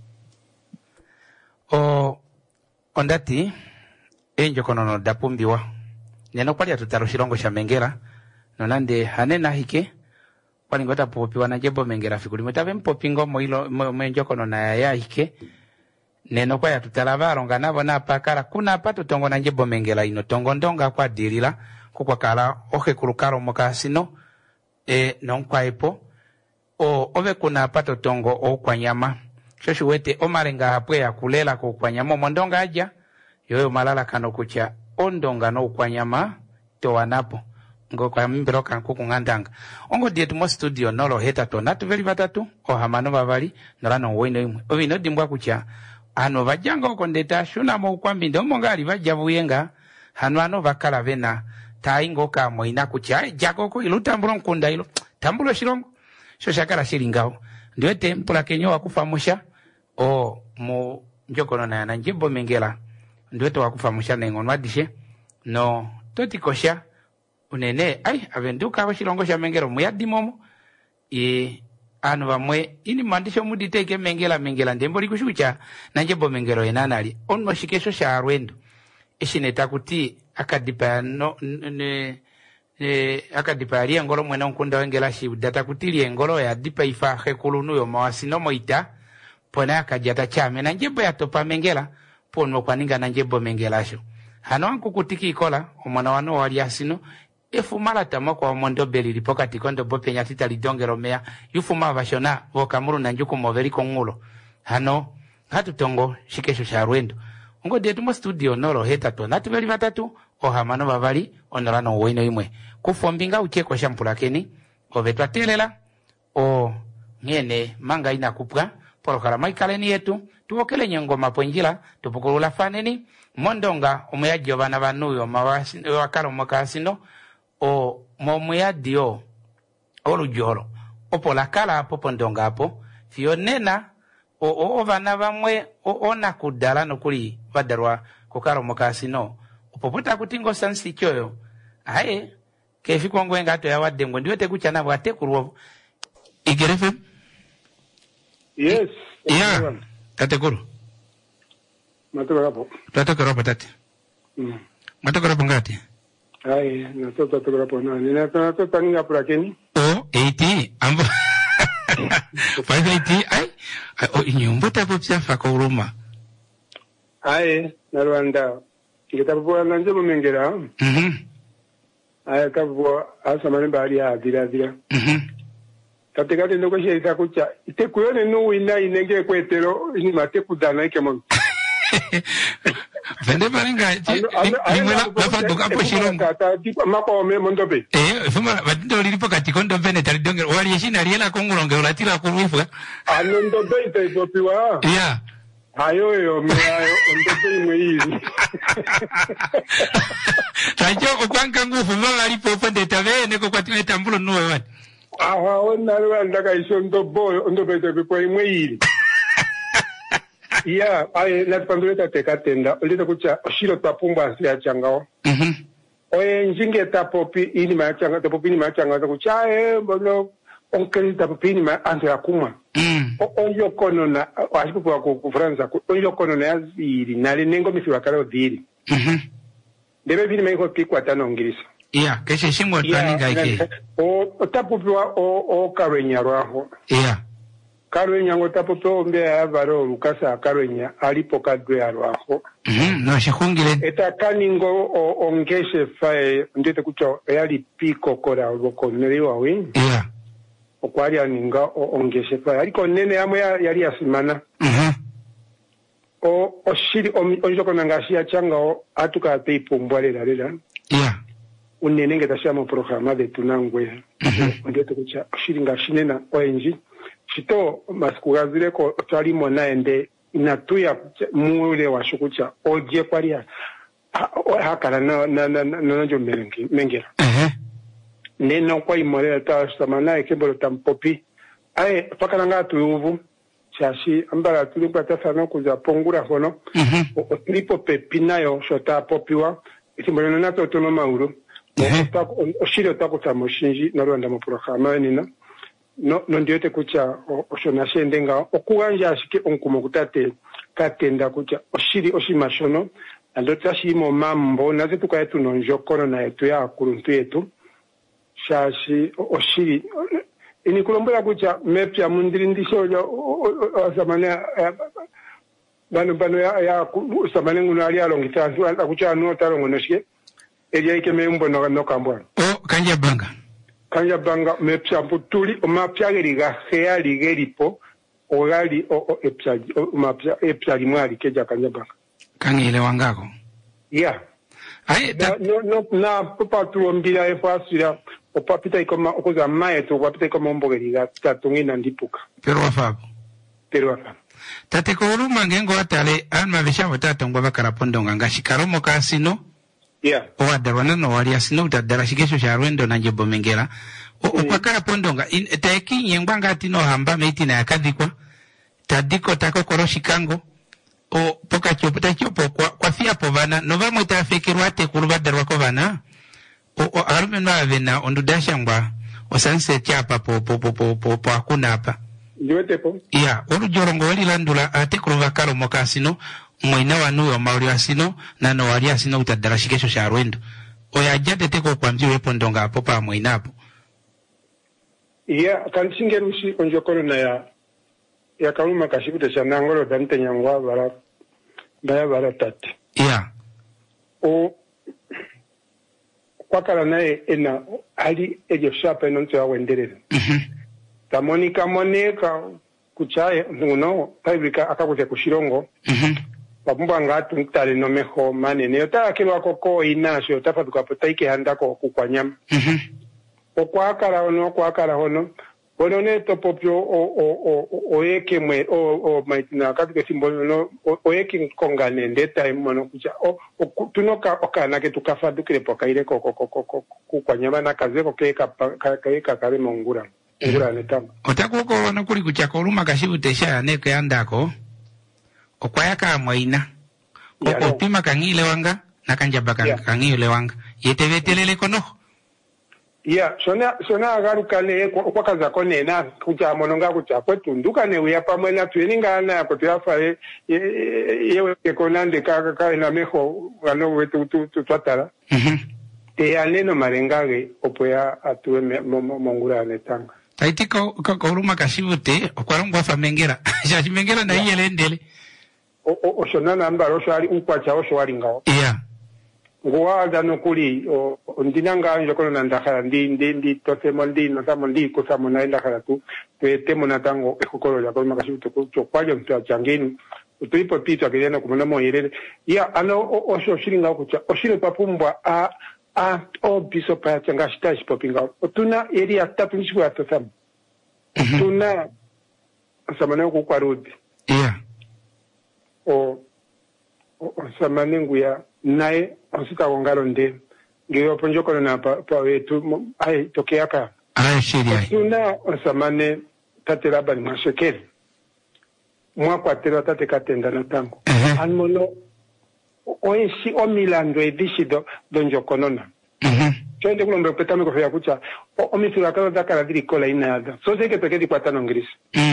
ondati enjo kono dapumbiwa neno kwali atutaro shirongo sha mengera nonande hanena hike kwali ngota popiwa na jebo mengera fikuli mutave mpopingo moilo menjo kono na ya hike neno kwa yatutala baronga nabo napakala kuna pato tongo na njebo mengela ino tongo ndonga kwa dirila kukwa kala oke kulukaro mokasino nonkwa epo ove kuna pato tongo o kwa nyama shoshu wete omarenga hapwe ya kulela kwa nyama mondonga aja yoyo malala kano kucha ondonga no kwa nyama to wanapo ngo kwa mbiroka kuku ngandanga ongo dietu mo studio nolo heta to natu veli batatu o hamano babali nolano wino imwe ovi no dimbwa kucha ano vajanga okondeta shuna mo kwambi ndomo ngali vajabuyenga hano ano vakala vena taingo ka moina kucha jako ko ilutambulo nkunda ilo tambulo shirongo sho shakala shilingao ndio tempula kenyo wakufamusha mu njokono na njimbo mengela ndio to wakufamusha nengo nwadishe no toti kosha unene ai avenduka abashilongo sha mengero muyadi momo anu bamwe ini mandisho muditeke mengela ndembo likushucha nanjebo mengero enanali onno shikesho sha Rwendo ishineta kuti akadipa no akadipa ali ngolo mwena nkunda wengela shi data kuti ngolo ya dipa ifa hekulu yo mawasino moita pona akajata chame nanjebo yatopa mengela pono kwaninga nanjebo mengela sho hano anku kutiki ikola omwana wano wali asino efumala tamo kwa mondo beli lipokati kondo bopenya tita lidongero mea yufuma bashona vokamuru nanjuku moveri kongulo hano hatu tongo shikesho sha Rwendo ngo detu mo studio noro heta to natubeli batatu ohamano babali onorano woino imwe kufombinga ucheko shampula keni ovetwa telela o ngene manga ina kupwa porokala maikaleni yetu tuokele nyongoma ponjila tupukulula faneni mondonga omuyajo bana banuyo mawasi wakalo makasino o momuyadio olujolo opola kala popo ndonga apo fionena o bana bamwe ona kudala nokuli badarwa kokalo makasino opoputa kutingo sansi choyo aye kefi kwangu ngato ya wadengo ndiwe tekuchana bwate kurwo igerefe. Yes. Yeah. Kategoro. Matokerapo. Tatokerapo tate. Matokerapo ngati? Ai, natokerapo na. Ninataka ninga prakeni. Oh, 80. Ambo. 580. Ai. O nyumba tapo pya kwa uruma. Ai, na Rwanda. Ngetapo na njebo mengera. Ai kapo asamane bali ya dira. Katikati ndoko shirika kucha itekuyone nuwina inenge kwetero ini matekudana ikemo vende baringa nimwela bafandu kapo shirongo makome mondobe fuma batindo lilipo katikondo vene talidonge wali yeshina liela kongulonge ulatira kuruifwa anondobe itaitopiwa yeah hayo meayo ondobe imweili tajo okwanka ngufu mwa alipo pande tavene ko kwatine tambulo nuwe wani aha ona Rwanda kaisho ndo bete kwa imweili ya ai la panduleta tekatenda ulita kucha shiro tapumba ya changao oye njinge tapopi ini ma changa tapopi ni ma changa kucha bono onkeli tapopi ni ma ande akuma onyo kono na asipo kwa ku Franza onyo kono na yaziri nali nengo misiwa kala diri debe bini mai ko pikwa tano ngirisa yeah keshe shimo twaninga ike o tapopiwa o karwenya rwaho yeah karwenya ngo tapopo mbe avaro lukasa karwenya alipo kadwe arwaho no shikungile eta kaningo ongeshe fae ndete kucho yali piko kora loko neriwa wi yeah okwali aninga ongeshe fae aliko nene amwe yali asimana o shiri onjoko nangashi achanga atuka peipumbwalela lela yeah unene ngetashama programa de tunangwe ndete kucha shiri ngashinena ONG chito masikugazile ko twalimo naende inatuya muule wa shukucha oje kwalia hakala na njo mengera neno kwa imole ta samana ekebolo tampopi ai pakalanga tuuvu chashi ambara tulipata sana kuza pongura hono tripo pepinayo shota popiwa ikimbono nato tono mauro oshiro takuta shinji na Rwanda mu programa nina no ndiote kucha oshona shendenga okuwanja ashike onkumo kutate katenda kucha oshiri oshimashono andota shimo mambo naze tukayetu nonjokoro na yetu ya kuruntu yetu shashi oshiri inikulombola kucha mepya mundirindisho zamane bano ya zamane nguno ali alongita kucha no talongo noshike eje ikeme mbono no kambwa kanja banga mepya putuli omapyageriga hea ligeripo ogali epya limwali keja kanja banga kangile wangako yeah na papatu mbila efasira opapita ikoma okuza maeto opapita ikoma mbogeriga tatungina ndipuka pero wafabu tate ko uruma ngengo atale alma bishamo tatongwa bakara pondonga ngashikaromo kasino yeah owadarwana no wali asino utadara shigesho sha Rwendo na njebo mengera opakara pondonga taeki nyengwanga atino hamba meiti na yakadikwa tadiko tako koroshi kango o poka chopo kwa fia po vana no va mwita fekerwa te kuruba derwa ko vana o arume no avena ondudasha ngwa o sanse chapa po akuna apa yote po ya olu jorongo wali landula ate kuruba karo mokasino mwaina wanu wa mauri asino na no wali asino utadarashikesho sha rwendo o ya jade teko kwa mji wepo ndonga hapo pa mwaina hapo ya kansingerushi onjokoro na ya kaluma kashibuta chanangolo dante nyangwa bara tati ya o kwakala nae ena ali ejo shapa nonto ya wenderere tamonika moneka kuchaye nguno taibika akakute kushirongo pabumba ngatu ntale no meho mane ne otakelo akoko inasho tafaduka potaike handako kukwanyama okwakala hono bonone topopyo o eke mwe o maitina katuke simbolo no o eke kongane ndeta imono kucha tunoka okana ke tukafadukire pokaire kukwanyama na kazeko keka kale mongura netama otakuko no kuli kucha koluma kashibutesha ne kandako okwayaka mwaina opima kangile wanga nakanjaba kangile wanga yetevetelele kono ya sona agarukale kwakaza konena kucha mononga kucha kwetu ndukane uya pamwe na tweninga na ko tuyafare yewe konande ka na meho gano wetu tutwatara te aleno marengage opoya atue mongura netanga taiti ko uruma kashibute okwarongwa famengera shashimengera na yelendele o sona namba roshari ukwacha oshwari ngao yeah nguada no kuli ndinanga njokolo nandakhala ndi tosemo ndi nosamo ndi kusamo naenda khala tu temo natango ekokolo ya kolma kashibuto kwalyo mtu achangeni utuipo pito akiliana kumona moyerere ya ano osho shiringa kucha oshire papumbwa o biso pa changa shitashi popinga tuna area tatu nishiku ya tosamo tuna samana ku kwarudi yeah samana nguya nae osita wongalo nde ngiyo ponjoko na pa wetu ai tokeaka sheria tuna osamane tatela bali mashekeli mwa kwatela tate katenda na tango anmono oishi omilando edishido donjoko nona twende kulombe petame kofia kucha omisura kala dakala dirikola inada so seke pekedi kwatano ngirisi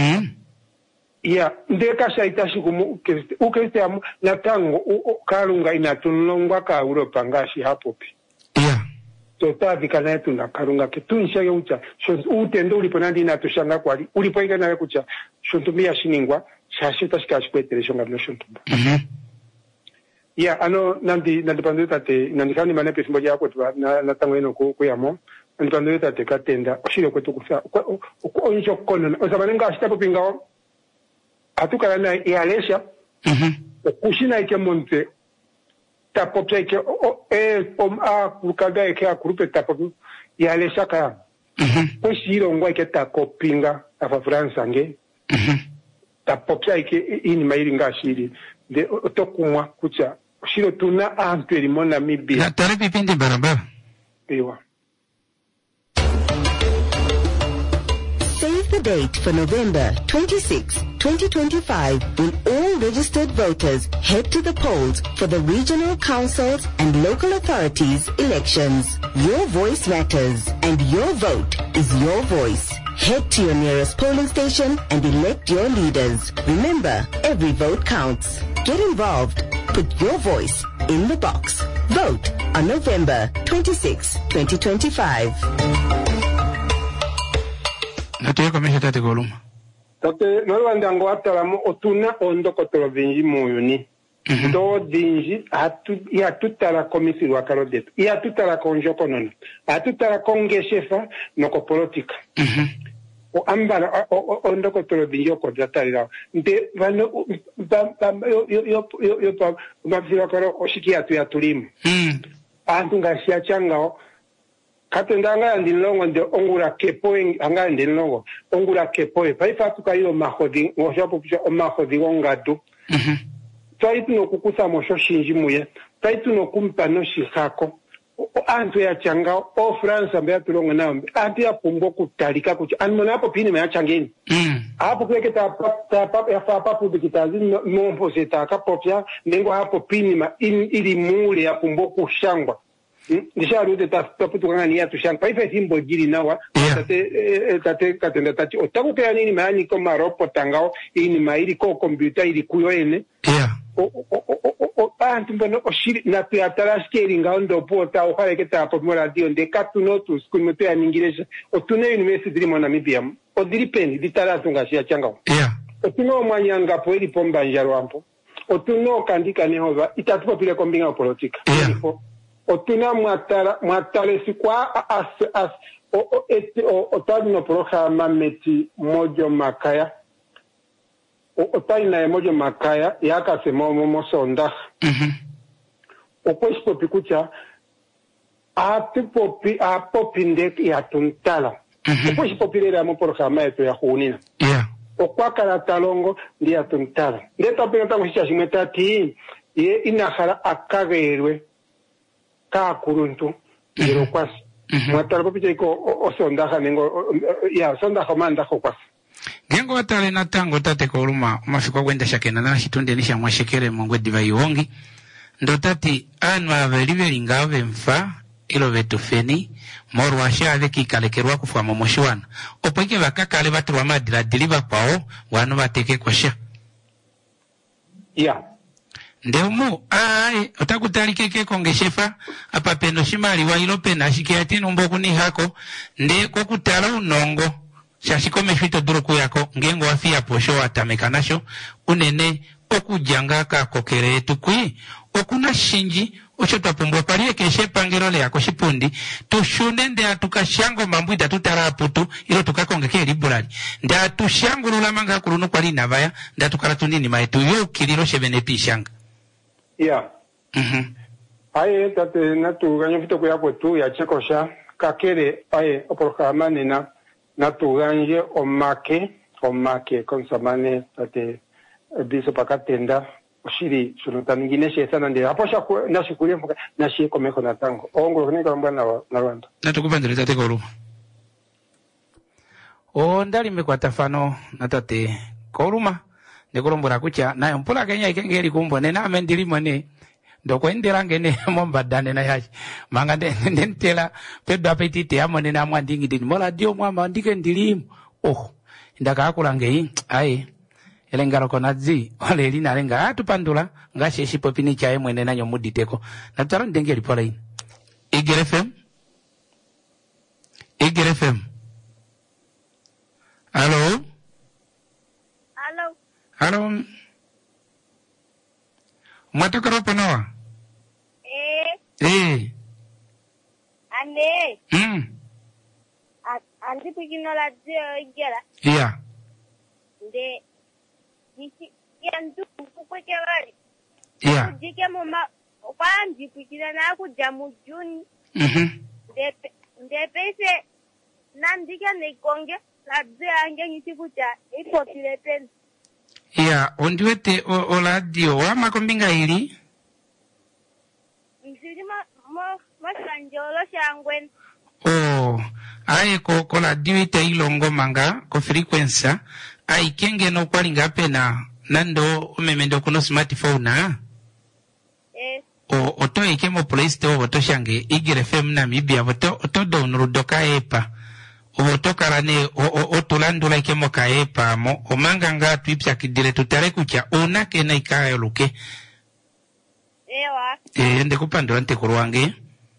ya ndeka shaitashi ukeste amu na tango kalunga inatunongwa ka Europa ngashi hapo pi yeah totavika na yetu na kalunga ketunisha ucha utendo uliponandi inatushanga kwali ulipoika na kucha shontumia shiningwa shashita shikashkwetele shonga no shontumba ya ano nandi pando tate nandikani mane pesimbo yako na tango eno kuyamo nandi pando tate katenda oshire kwetu kufa onjo kono osabanenga ashitapo pingao atukala na ialesha kushina ike monte tapopya ike kukaga ike akurupe tapopya ialesha kaya kushiro ngwa ike takopinga afa fransa nge tapopya ike ini mairi nga shiri de otokumwa kucha shiro tuna antu elimona mibi na tare pipindi barabara ewa. Save the date for November 26, 2025 when all registered voters head to the polls for the regional councils and local authorities elections. Your voice matters and your vote is your voice. Head to your nearest polling station and elect your leaders. Remember, every vote counts. Get involved. Put your voice in the box. Vote on November 26, 2025. Natuye komesha tate koluma. Tate nolwandango atalamu otuna ondokotolo vinji muyuni. Do dinji yatutala komisi lwakalo detu. Yatutala konjoko nono. Yatutala kongeshefa noko politika. O ambala ondokotolo vinji okodatalila. Nde vano yo mafila karo oshiki yatulimu. Antu ngashia changao katenda anga ndinongo nde ongura kepo anga ndinongo ongura kepo paifa tukayo mahodi ngoshapo mahodi ngadu twaitu no kukusa mosho shinji muye twaitu no kumpa no shihako antu ya changa o France ambaye tulongo nao antu ya pumbo kutalika kuchi anmona hapo pini ya changeni hapo kweke ta ya fa papu bikitazi nompo seta kapopya nengo hapo pini ma ili mule ya pumbo kushangwa nisha rute taputu ngani ya tushanga paife simbo jiri nawa tate katenda tati otaku kaya nini maani koma ropo tangao ini mairi ko computer ili kuyo ene antu mbono oshiri na piatara skeri ngaundo pota ohare keta po radio de katunotus kunote ya ningiresha otune university mo Namibia odiripendi ditara tunga sia changa otuno mwanyanga po ili pomba njaro ampo otuno kandika nehova itatupa pile kombinga politika otuna mwatale sikwa otali no programa meti mojo makaya otali na mojo makaya yaka sema momo sonda opois popi kucha apopi ndek ya tuntala opois popi lera mo programa yetu ya hunina okwaka la talongo ndi ya tuntala ndeta pena tango shisha shimetati ye inahara akagerwe ka kuruntu yero kwasi mwatala popi cheko osondaha nengo ya sondaha mandaho kwasi gengo watale na tango tate koluma mafiko kwenda shakena na shitunde nisha mwashekere mongwe diva yuongi ndo tati anwa veliveli ngave mfa ilo vetu feni moru washa aveki kalekerwa kufuwa momoshuwana opoike wakakale watu wa madila diliva kwao wanu wateke kwa sha ndeumu otakutali keke kongeshefa apa pendo shimali wa ilo pena shikiati numboku ni hako nde kukutala unongo shashikome shwito duruku yako ngengo wafia posho watamekanasho unene okujanga kakokere tukui okuna shinji ochoto pumbo palie keshe pangerole yako shipundi tushune nde atukashango mambuida tutaraputu ilo tukakongeke liburali nde atushango lulamanga kulunu kwa lina vaya nde atukaratunini maetu yu kililo shevene pishanga aye tate natu ganyo fito kuyako tu ya chekosha kakere aye oporokamane na tuganje omake konsamane tate biso pakatenda oshiri shulutani sana ndi aposha nashikulie mfuka nashiko meko na tango ongo kunika mbana na Rwanda natukupandele tate koluma ndali mekwata fano na tate koluma ndikulombora kucha nayo mpula Kenya ikengeri kumbone na amendilimo ne ndokwendera ngene mombadane na yachi manga ndentela pedo apetite amone na mwandingi ndi mola dio mwamba ndike ndilimo ndaka akulange ayi elengaro konazi wale lina lenga atupandula ngashe shipopini chae mwene nanyo muditeko natara ndengeli pola ina Igere FM Halo mwatoka ropo noa ane antipikino la dio igera nde nisi yandu kukweke wali ujike moma kwamji pikira na kujamu Juni nde pese nandika nekonge la dio ange nisi kucha ipopile pen ondiwete ola dio wama kombinga hili msiri masanjolo shangwen aye ko la dio ite ilongo manga ko frequency ai kenge no kwalinga pena nando umemendo kuno smartphone oto ikemo Play Store oto shange Igere FM Namibia oto download ka epa oto karane otulandula ikemo ka epa mo omanga nga twipya kidire tutare kucha ona kena ikayo luke ende kupandula nte kurwange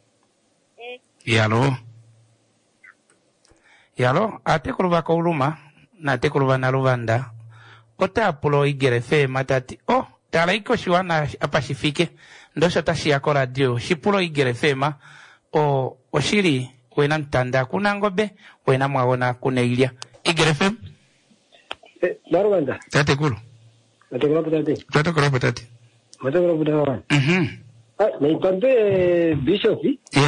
yalo ate kuruba ko uluma na te kuruba na Rwanda otapulo Igere FM matati tala iko shiwana apashifike ndosho tashi yako radio shipulo Igere FM oshiri wena ntanda kuna ngobe wena mwaona kuna ilia Igere FM na Rwanda tate kulu tate kurapo tate na ipande Bishop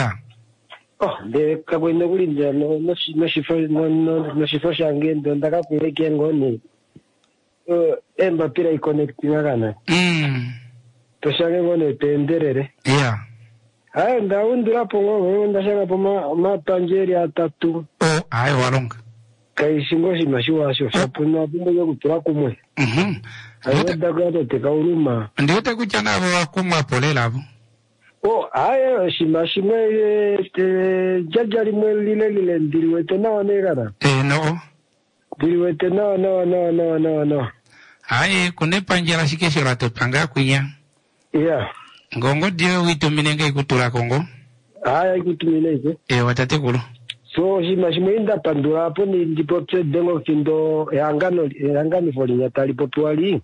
de kabwenda kulinda no shifo shange ndo ndaka kuleke ngoni emba pira iconnect ngana to shange ngone tenderere Aye ndaundira pongo ndashaka poma mapanjeri atatu. Aye walonga. Kaishingo shimashiwa sho sapuna pumbe kutura kumwe. Aye ndagado tekauluma. Ndio tekuchana abo kumwa polela abo. Aye shimashimwe jajari mwe lile ndiriwete naonekana. No. Ndiriwete no. Aye kune panjera shikesho ratopanga kwinya. Yeah. Ngongo dio wituminenge ikutura kongo. Aye ikutuminenge. Watate kulo. So shimashimwe inda pandura hapo ni ndipo dengo kindo yangani foli nyatali popuali.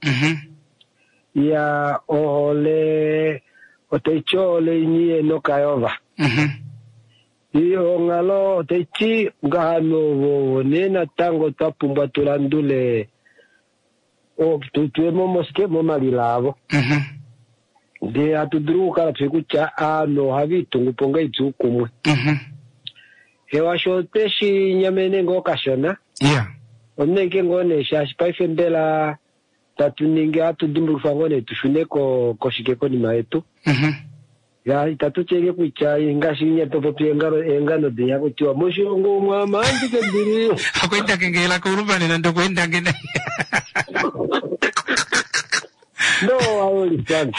Ya ole otechole nyie no kayova. Iyo ngalo otechi ngano nena tango tapumba tulandule tuemo moske momalilavo. De atudruka tsikucha ano havitu nguponga itsukumwe. Hewa shoteshi nyamene ngokashona. Yeah. Onenge ngone shashi paifembela tatuninge atudumbuka ngone tushuneko koshikeko ni maetu. Ya itatuchege kucha ingashinya topo engano de yako tiwa moshongo mama andike ndiri. Akwenda kengela kurubani na ndo kwenda ngene. No, awoli sana.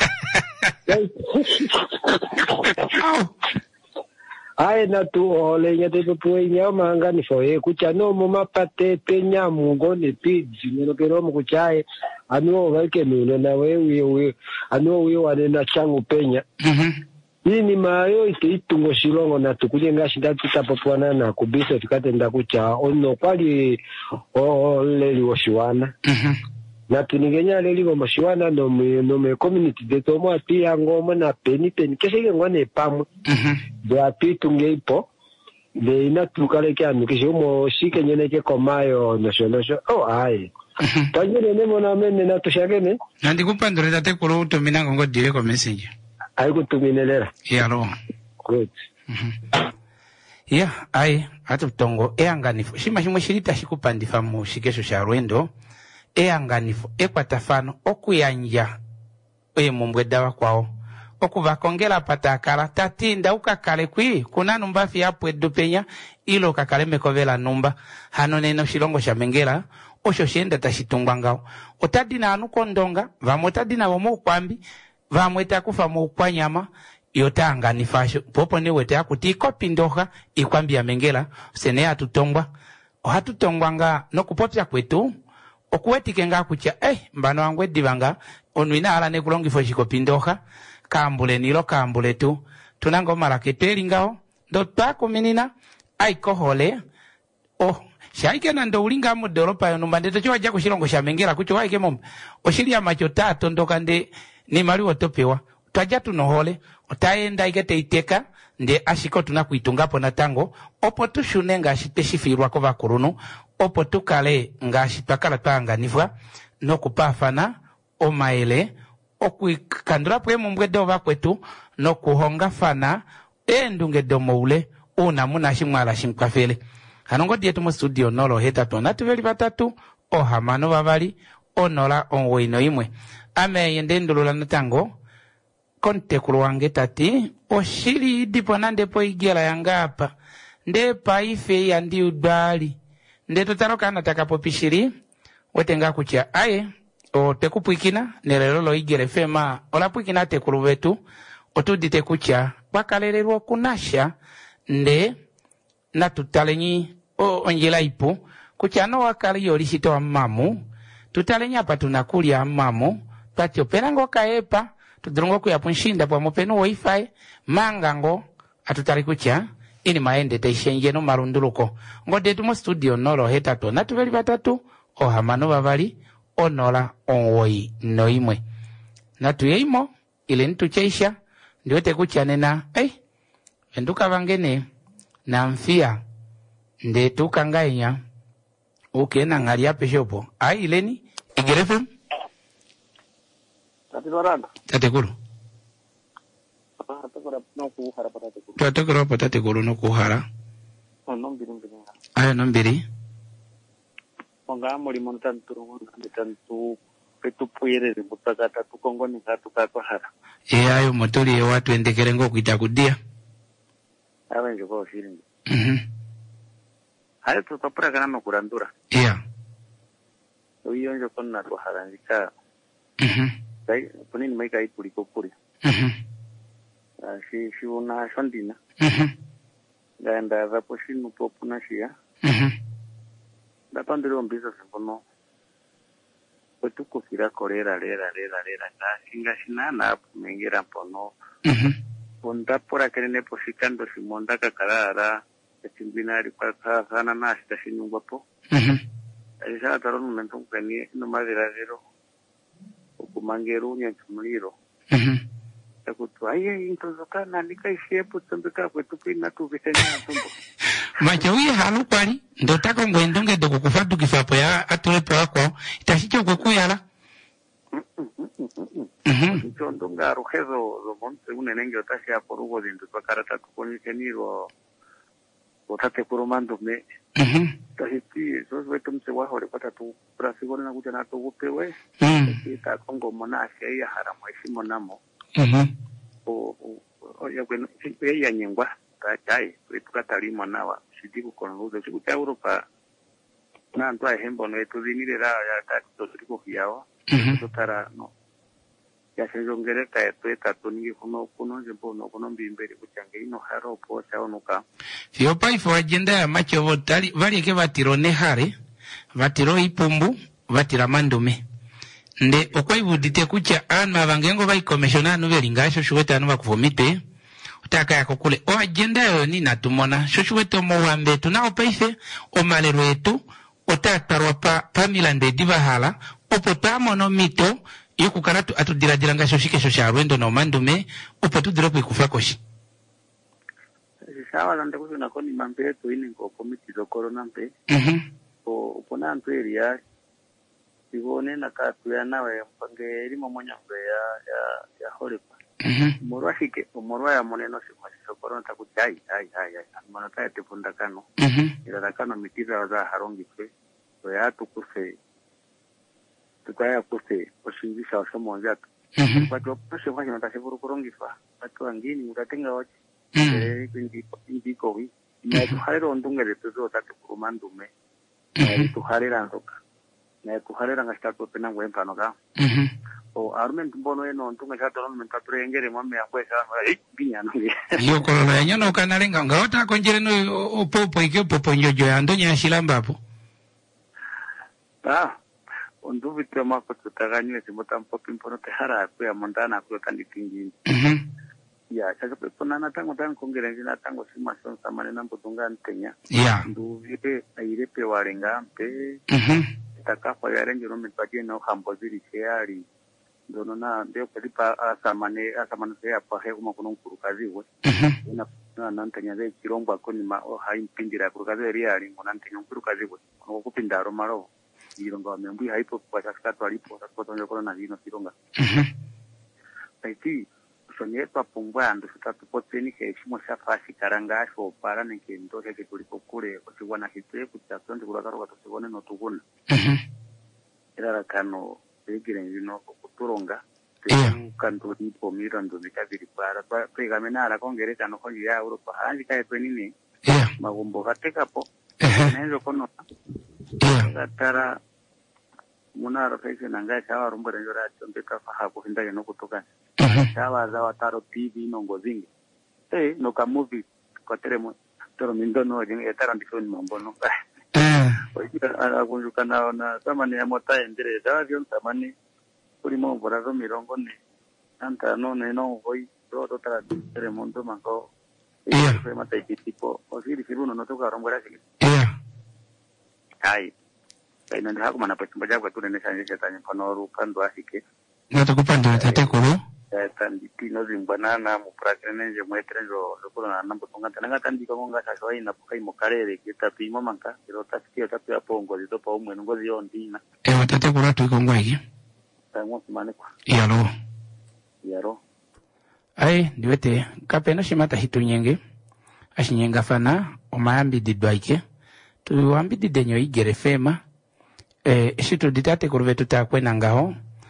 Aye na tu ole nyate popo nyama ngani foe kucha no mama pate penya mungo ne pidzi no kero mu kuchae anu wake nuno na wewe anu wewe wanena changu penya. Hii ni mayo itungo shilongo na tukujenga shinda tutapopwana na kubisa tukatenda kucha ono kwali leli washiwana. Na tuningenya leli wa mashiwana no me community de tomo pia ngoma na peni kese ngone pamu. De apitunge ipo de ina tukale kya mikisho mo shike nyene ke komayo nationalisho. Aye. Tajire nemo na mene na tushagene. Nandi kupandore tate kulo utumina ngongo dire ko message. Ayi kutuminelera. Yalo. Good. Yeah, ayi atutongo eanganifu. Shimashimwe shirita shikupandifa mu shikesho sha Rwendo. Eanganifu ekwatafano okuyanja mumbwe dawa kwao. Okuvakongela patakala tatinda ukakale kwi kuna numba fiapu edupenya ilo kakale mekovela numba hano neno shilongo shamengela osho shenda tashitungwa ngao otadina anuko ndonga vamotadina wamo kwambi vamweta kufa mu kwanyama yotanga nifasho popo ni wete akutiko pindoha ikwambi ya mengela sene atutongwa ohatutongwa nga no kupopya kwetu okuwetike nga kucha mbano wangu edivanga onwina ala ne kulongifo shikopindoha kambule nilo kambule tu tunango maraketeli ngao ndo twakuminina aikohole shaike na ndo ulinga mu doropa yo numba cho waja kushilongo shamengera kucho waike mombe oshili ya macho tato ndoka nde ni mali wotopewa twaja tunohole otaenda igete iteka nde ashiko tunakuitungapo na tango opo tushune ngashite shifirwa ko bakurunu opo tukale ngashitwakala twanganifwa no kupafana omaele okukandura pwe mumbwedo bakwetu no kuhonga fana endunge domoule una muna shimwala shimkwafele hanongo dietu mu studio nolo heta tona tuveli batatu ohamano babali onola onwoino imwe ame yende ndulula natango konte kulwange tati oshili dipo nandepo igela yangapa nde paife yandi udali nde tutaroka nataka pishiri wetenga kucha aye o tekupwikina nerelolo igere fema olapwikina tekulu wetu otudite kucha bakalelelwa kunasha nde natutalenyi onjela ipu kucha no wakali yolishito amamu tutalenya apa tunakulia amamu patio penango kaepa tudrongo kuyapunshinda kwa mopenu wifi mangango atutali kucha ini maende teishenje no marunduluko ngode tumo studio nolo heta to natuveli batatu ohamano babali onola onwoi noimwe natuyeimo ile ntucheisha ndiwete kuchanena enduka vangene na mfia nde tukangainya ukena ngalia peshopo ileni igerefem tatekulu tatekulu patatekulu no kuhara nombiri onga mulimo tantu petu puerere mutakata tukongoni katukatwahara ayo motoli ya watu endekere ngokuita kudia abenje ko shiringi hayo tutapura kana nokurandura uyonjo konna twaharandika dai kunini maika ikuliko kuri si una shondina ngaenda vapo shinu popuna shia ndapandiro mbizo sembono kwetukufira korera rera nga shinana mengera mpono pondapora kerene poshikando simonda kakarara etimbinari kwa kana nashita shinungwapo aisha taron mento kani no madiragero okumangeru nyatumuliro takutu aye intozokana nikaishepo tsambeka kwetukina tuvitenya tumbo macho uye halu kwani ndotaka ngwendonge dokukufatu kifapo ya atulepo wako itashicho kukuyala ndonga ruhezo zomonte unenenge otashi aporugo zindu pakarata tukonikeniro otate kuromando me tahiti soswetu mse wahore patatu prasigone na kuja nato upewe kita kongo monashe ya haramu heshimo namo ya kwenu ya nyengwa tajai tukatalimo nawa sidiku konuzo siku cha Europa na ntwa hembo no etuzinire ra ya tato siku kiao tutara no ya sejongere ka eteta tuningi kuno jembo no kuno mbimbere kuchange ino haro po cha onuka fio pai fo agenda ya macho votali vali ke vatiro ne hare vatiro ipumbu vatira mandume nde okwibudite kucha ana vangengo vai commissiona no velingasho shuweta no bakuvomite utaka yako kule o agenda yo ni natumona shoshuweto mwambe tunao paife o malero yetu otatarwa pa milande divahala opotamo no mito yoku karatu atudirajiranga shoshike shosharwendo no mandume opotu dropo ikufakoshi sawa lande kusuna koni mambe to ini ko komiti zo corona mpe opona antweri ya sibone na katu ya nawe mpange limo monyambe ya horepa morwashike omorwa ya moneno sikwasho corona takutai ai manata yatefunda kano ila kano mitira za harongi kwe to ya tukuse tukaya kuse oshingisha oshomonja watu poshe kwa nata seburu korongifa watu wangini utatenga wachi indiko wi na tuharero ndungere tuzo tate kurumandume na tuharera ndoka na tuharera ngashtato pena ngwempano ka o armen mbono eno ndunga chato no mentature engere mame akwesa binya no yo kololo yanyo no kanalenga ngawata konjere no opopo ikyo popo nyojo ya ndonya shilamba hapo onduvite mako tutaganywe simutampo pimpono tehara kwa mondana kwa kanditingi ya sasa pona natango kongere njina tango simason samane nambo tunga ntenya nduvite airepe warenga mpe takafa ya renjo no mpaje no hamboziri sheari ndono na ndio kalipa asamane ya pahe kuma kuno kurukazi we na nantenya ze kiromba koni ma o haimpindira kurukazi ri ali ngona ntenya kurukazi we ko kupindaro maro ironga membu haipo kwa sasa twalipo takotonyo kono na vino kironga saiti sonyepa pungwa ando tutapoteni ke shimo shafasi karanga sho para nike ndo ke kuliko kule kusiwana hitwe kutatonde kurakaro katosibone no tuguna era kano egire ngino kuturonga kanto tipo mirando bikabiri para pegamena ala kongere kano konji ya Europa hanji kae kwenini magombo kateka po nenzo kono tara munaro kaise nanga chawa rumbo renjora chombeka faha kuhinda yeno kutoka chawa za wataro TV no ngozingi no ka movie koteremo toro mindo no jeng etara ndikoni mambono akunjuka na tamani ya mota endere dawa dion tamani kuri mo borazo mirongo ne anta no hoi todo tara teremondo mango fue mata tipo osiri siruno no toka rombora sigi ai kaina ndio hakuma na pachumba jago tu nene sanje chetanya konoru kando asike natakupanda tate kolo tanditi no zimbanana mu prakrene mwetrenzo lokolo na nambo tunga tanga tandika konga sasa ina pukai mokarere kitapi momanka pero tasikio tapi apongo dito pa umwe ngozi yondina tate kolo tu kongo iki tango simane kwa yaro ai ndiwete kapena shimata hitunyenge ashinyenga fana omayambi didwaike tu ambi didenyo igere fema shito ditate kurve tutakwena ngaho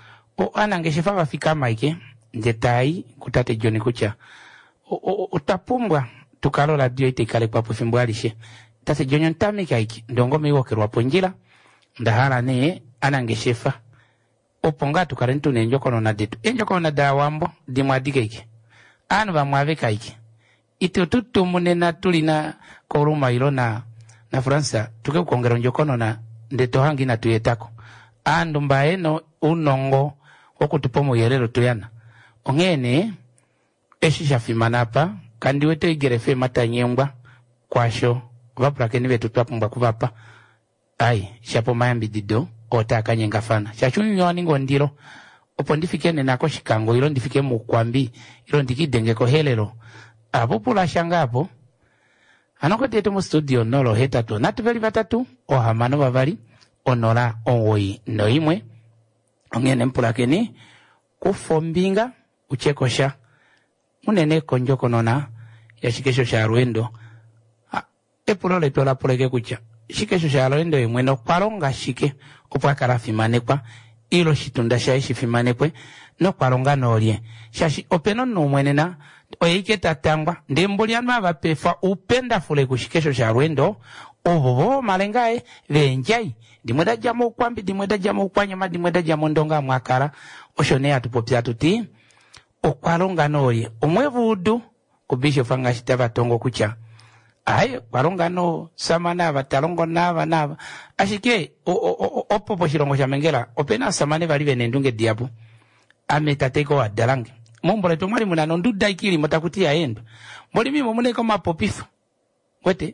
anange shefa wafika maike njetai kutate John kucha utapumbwa tukalola dio itekale kwa pufimbwalishe tate John ntame kaiki ndongo miwokerwa ponjira ndahala ne anange shefa oponga tukarentu ne njokono na detu enjokono na dawambo dimwadike iki anu bamwave kaiki ito tutumune na tulina koruma ilo na Fransa tuke kongero njokono na ndeto hangi na tuyetako andu mbaeno unongo okutupomo yerero tuyana ongene eshisha fimanapa kandi wete igerefe mata nyembwa kwasho vapurake nive tutwapumbwa kuvapa ai shapo mayambi dido otaka nyengafana shachunyu nyoni ngondiro opo ndifike nenako shikango ilo ndifike mukwambi ilo ndikidengeko helero apopula shangapo anoko tetu mu studio nolo hetatu natuveli batatu ohamano bavali onola onwoyi noimwe ongene mpulakeni kufombinga uchekosha munene konjoko nona ya shikesho sha Rwendo epulole tola puleke kucha shikesho sha Rwendo imweno kwalonga shike opwakala fimanekwa ilo shitunda sha shifimanekwe no kwalonga nolye shashi openo numwenena oyike tatangwa ndembuliano abapefa upenda fule kushikesho sha Rwendo obobo malengae venjai dimweda jamo kwambi dimweda jamo kwanyama dimweda jamo ndonga mwakala oshone atupopya tuti okwalonga noye omwevudu kubisho fanga shitaba tongo kucha ayo kwalonga no samana batalongo nava ashike opopo shirongo sha Mengela opena samane bali benendunge diabu ametateko wadalange mumbole to mwali munano nduda ikili motakuti yaendo mboli mimo muneko mapopifu wete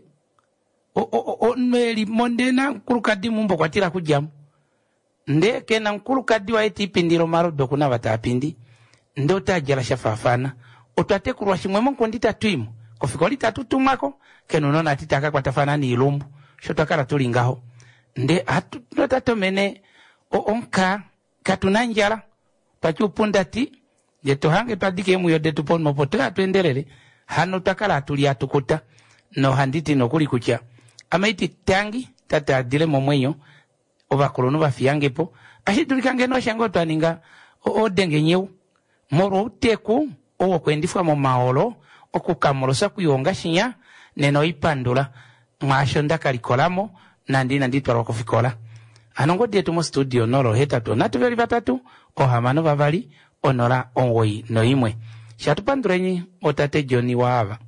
onmeli mondena nkulukadi mumbo kwatira kujamu ndeke na nkulukadi wa eti pindiro marodo kuna batapindi ndota jala shafafana otwate kurwa shimwe monko ndita twimu kofikoli tatutumako kenonona atitaka kwatafana ni ilumbu shotakala tulingaho nde atutomene onka katunanjala pachupundati jeto hange padike mu yode tupon mopoto atwendelele hano takala atulia tukuta no handiti no kuli kucha amaiti tangi tata adile momwenyo obakolono bafiyangepo ashitulikange no shango twaninga odenge nyeu moro uteku owo kwendifwa mu maolo okukamolosa kuyonga shinya neno ipandula mwasho ndakalikolamo nandi nditwala okufikola anongo dietu mu studio nolo hetatu natuveli batatu ohamano bavali onola onwoyi noimwe shatupandrenyi otate John waava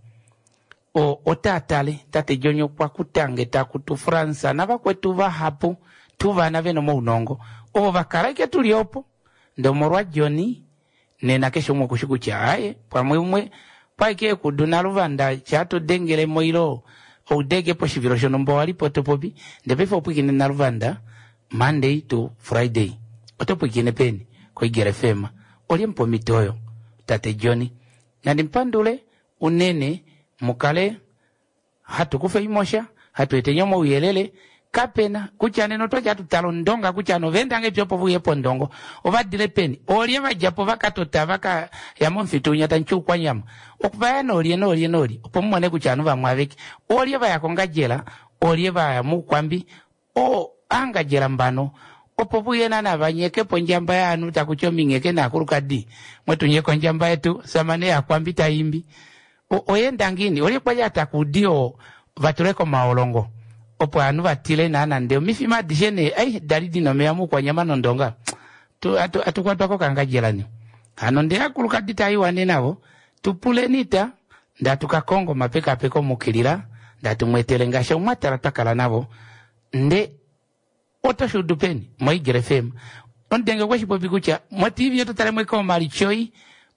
otatale tate John kwa kutange takutu Fransa na bakwetu bahapu tuvana beno mu unongo bakalaike tuliopo ndomorwa John nena kesho mu kushikucha aye pamwe paike kuduna Rwanda chato dengele moilo odege po shiviro shonombo wali potopobi ndebefo pwikine na Rwanda Monday to Friday otopwikine peni ko igere fema olimpo mitoyo tate John nandi mpandule unene mukale hatukufe imosha hatuetenyomo uyelele kapena kuchane no toja tutalo ndonga kuchano vendange pyopo vuyepo ndongo ovadile peni olie vajapo vakatota vaka yamonfitu nyata nchukwa nyama okuvaya nolie opomone kuchano vamwaveki olie vayakonga jela olie vaya mukwambi anga jela mbano opovuye nana vanyekepo njamba yanu takuchomingeke na kurukadi mwetu nyeko njamba yetu samane ya kwambi taimbi oyenda ngini olie kwa jata kudio vatuleko maolongo opo anu vatile nana ndeo mifima dijene dalidi no meamu kwa nyama nondonga atu kwa kanga jelani ano ndea kulukadi taiwane navo tupule nita ndatuka Kongo mapeka peko mukilira ndatu mwetele ngasha umatara takala navo nde otoshudupeni moigere fema ondenge kwa shipopi kucha motivi yoto tale mweko marichoi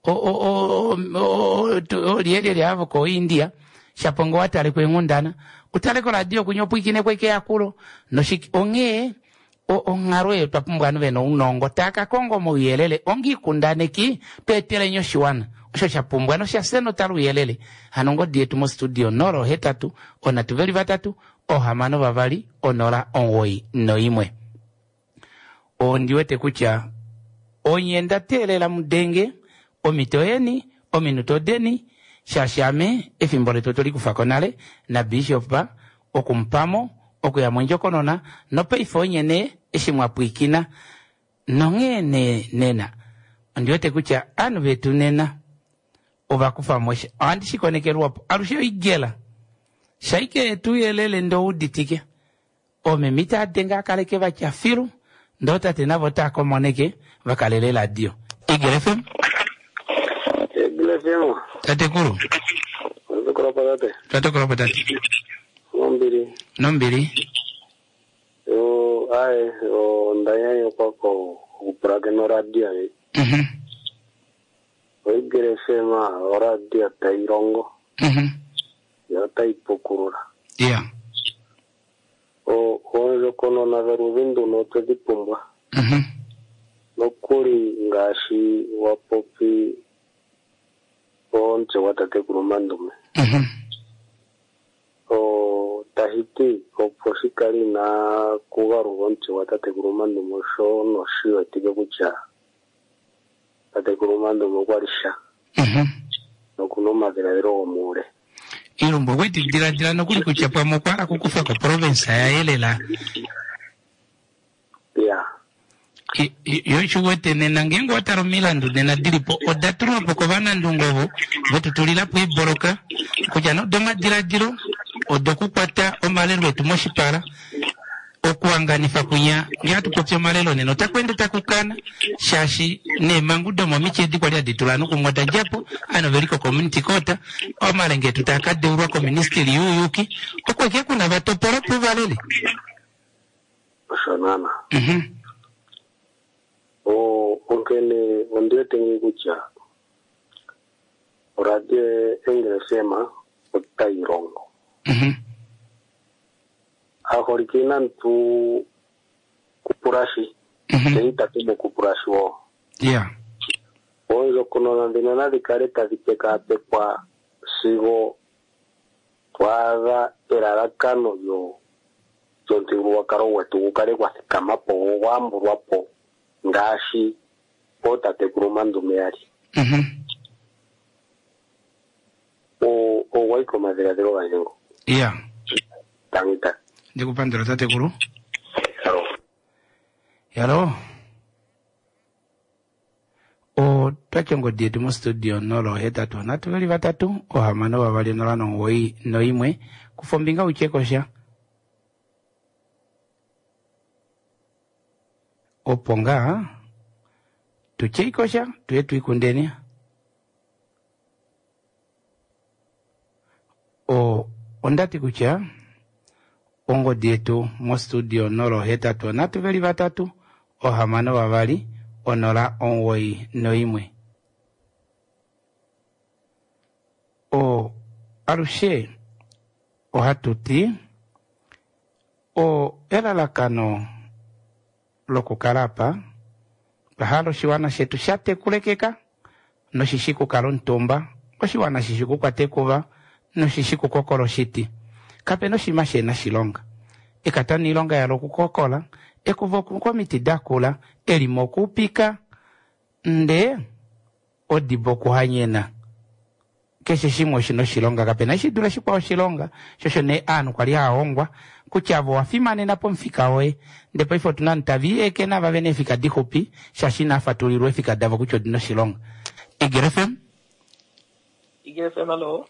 liele liavo ko India shapongo watale kwe ngundana utale ko radio kunyopu ikine kweke yakulo no shiki onge ongarwe tapumbwa no unongo taka Kongo mo yelele ongi kundane ki petele nyoshiwana osho shapumbwa no shaseno talu yelele hanongo dietu mo studio noro hetatu onatuveli batatu ohamano bavali onola onwoyi noimwe ondiwete kucha onyenda telela mudenge omitoyeni ominutodeni shashame efimbole totoli kufakonale na bishopa okumpamo okuyamwenjo konona no peifo nyene eshimwapwikina nongene nena ndiote kucha anu betu nena obakufa moshe andi shikonekerwa arushe igela shaike tuyelele ndo uditike ome mita denga kaleke bachafiru ndota tena vota komoneke bakalelela dio igrefem tate kuru tate patate nombiri yo ai o ndaya yo pako uprage no radio igrefema radio tairongo ya taipokurura o kono na veruvindo no tedipumba no kuri ngashi wapopi onche watate kurumandume o tahiti o posikari na kugaru onche watate kurumandume sho no shiwe tige kucha tate kurumandume kwarisha no kuno madero omure irumbo weti dira no kuri kuchapa mokwara kukufa ko province ya yelela yo chuwete nena ngengo ataro milandu nena dilipo odaturo poko bana ndungobo wetu tulila pwe boroka kujano doma diro odoku kwata omalero wetu moshipara okuanganifa kunya ngatu kopyo malero neno takwende takukana shashi ne mangudo mo michedi kwa ditulano kumwata japo ano veliko community kota omalenge tutakade urwa ko ministry yuyuki okwe kuna batopora puvalele sanana onkene onde tengi kucha orade engesema otairongo ahorikina tu kupurashi teita tumo kupurashi wo oyo kono nandina na dikareta dipeka kwa sigo twaga erarakano yo tontiruwa karo wetu ukare kwa kamapo wamburwa po ngashi otate kurumando meari o waiko madera de oyengo tangita ndikupandira tate kuru yalo o twachongo dietu mu studio nolo hetatu na tuveli batatu o hamano babali nolano woi noimwe kufombinga uchekosha oponga tucheikosha tuyetu ikundeni o ondati kucha ongo dietu mo studio nolo hetatu na tuveli batatu o hamano babali onola onwoi noimwe o arushe o hatuti o elalakano lokukalapa pahalo shiwana shetu shate kulekeka no shishiku kalontomba o shiwana shishiku kwatekuva no shishiku kokolo shiti kape no shimashe na shilonga ekatani ilonga ya lokukokola ekuvoku komiti dakula elimo kupika nde odibo kuhanyena keshe shimo shino shilonga kapena shidula shikwa shilonga shosho ne anu kwa liha ongwa kuchavo wafimane na pomfika oe ndepo ifo tunantavi eke na vavene fika dikopi shashina fatulirwe fika dava kucho dino shilonga igrefem alo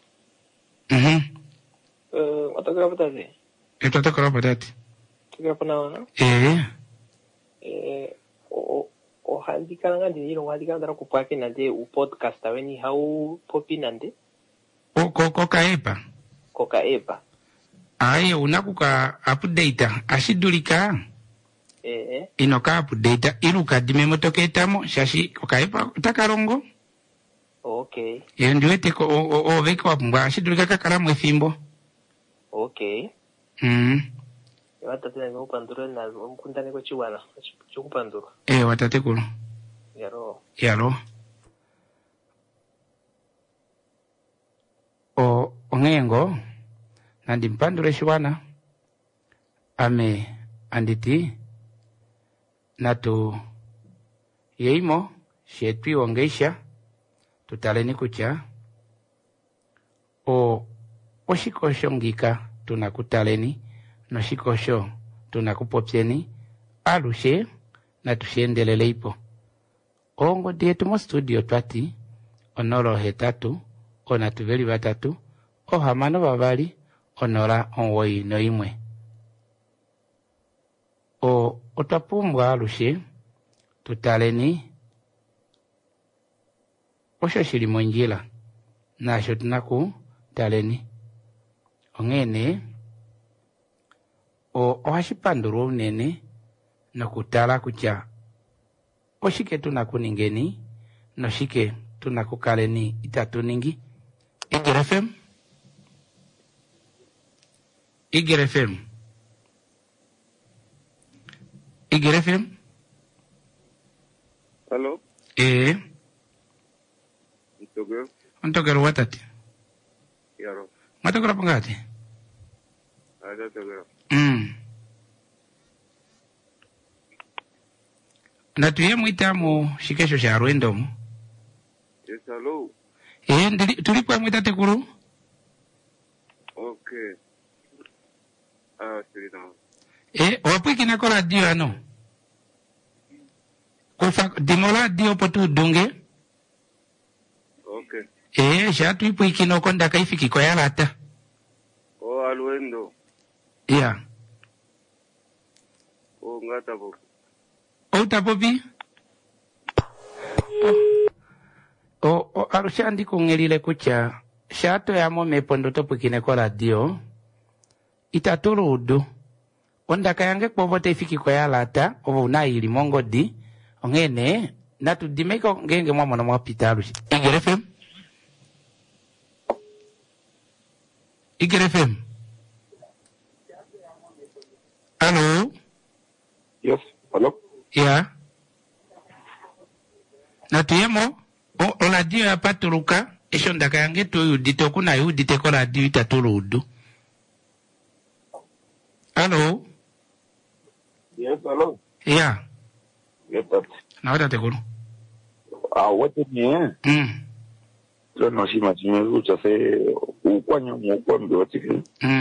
watakura patati watakura patati tukapana o handika nga diniro handika ndara kupake nande u podcast aweni hau popi nande koka epa aye unakuka update ashidulika inoka update iruka dimemotoketamo shashi koka epa takarongo okay ndiwete ko o veko apungwa ashidulika kakalamu efimbo okay watate na upandura na mkundane kwa chiwana chukupandura watate kulo yaro o ongengo nandi mpandure chiwana ame anditi natu yeimo shetwi ongeisha tutaleni kucha o oshikosho ngika tunakutaleni noshikosho tunakupopyeni alushe na tushendelele ipo. Ongo dietu mo studio twati, onolo hetatu, onatuveli batatu, ohamano babali, onora onwoi no imwe. Otwapumbwa alushe, tutaleni, osho shiri monjila, nasho tunaku taleni. Ongene, ohashipanduru unene, nokutala kucha, oshike tunakuningeni, noshike tunakukaleni itatuningi. Igere FM? Igere FM? Igere FM? Hello? Untogero watati? Yaro. Matogero pangati? Togero. Natuye mwitamu shikesho sha Rwendomu. Yes, hello. Tulipo mwita tekuru? Okay. Sirina. Wapwiki nako radio ano? Kufa dimola dio potu dunge? Okay. Shatu ipo ikinoko ndaka ifiki kwa yalata. Alwendo. Yeah. Ngata popi. Utapopi? Arushandi kungelile kucha. Shato ya mo mepondo topu kineko radio. Itaturu udu. Ondaka yange kpovote ifiki kwa yalata. Ovo unaili mongo di. Ongene. Natu dimeko ngenge mwamono mwapita arushi. Igere FM? Igere FM? Hello? Yes, hello? Yeah. Natuyemo, o radio ya paturuka, esho ndaka yange tu udite kuna udite ko radio itaturu udu. Hello? Yes, hello? Yeah. Yes, but. Na wata tekuru? What is it? No, she might say, ukwanyo mwakwambi watiki.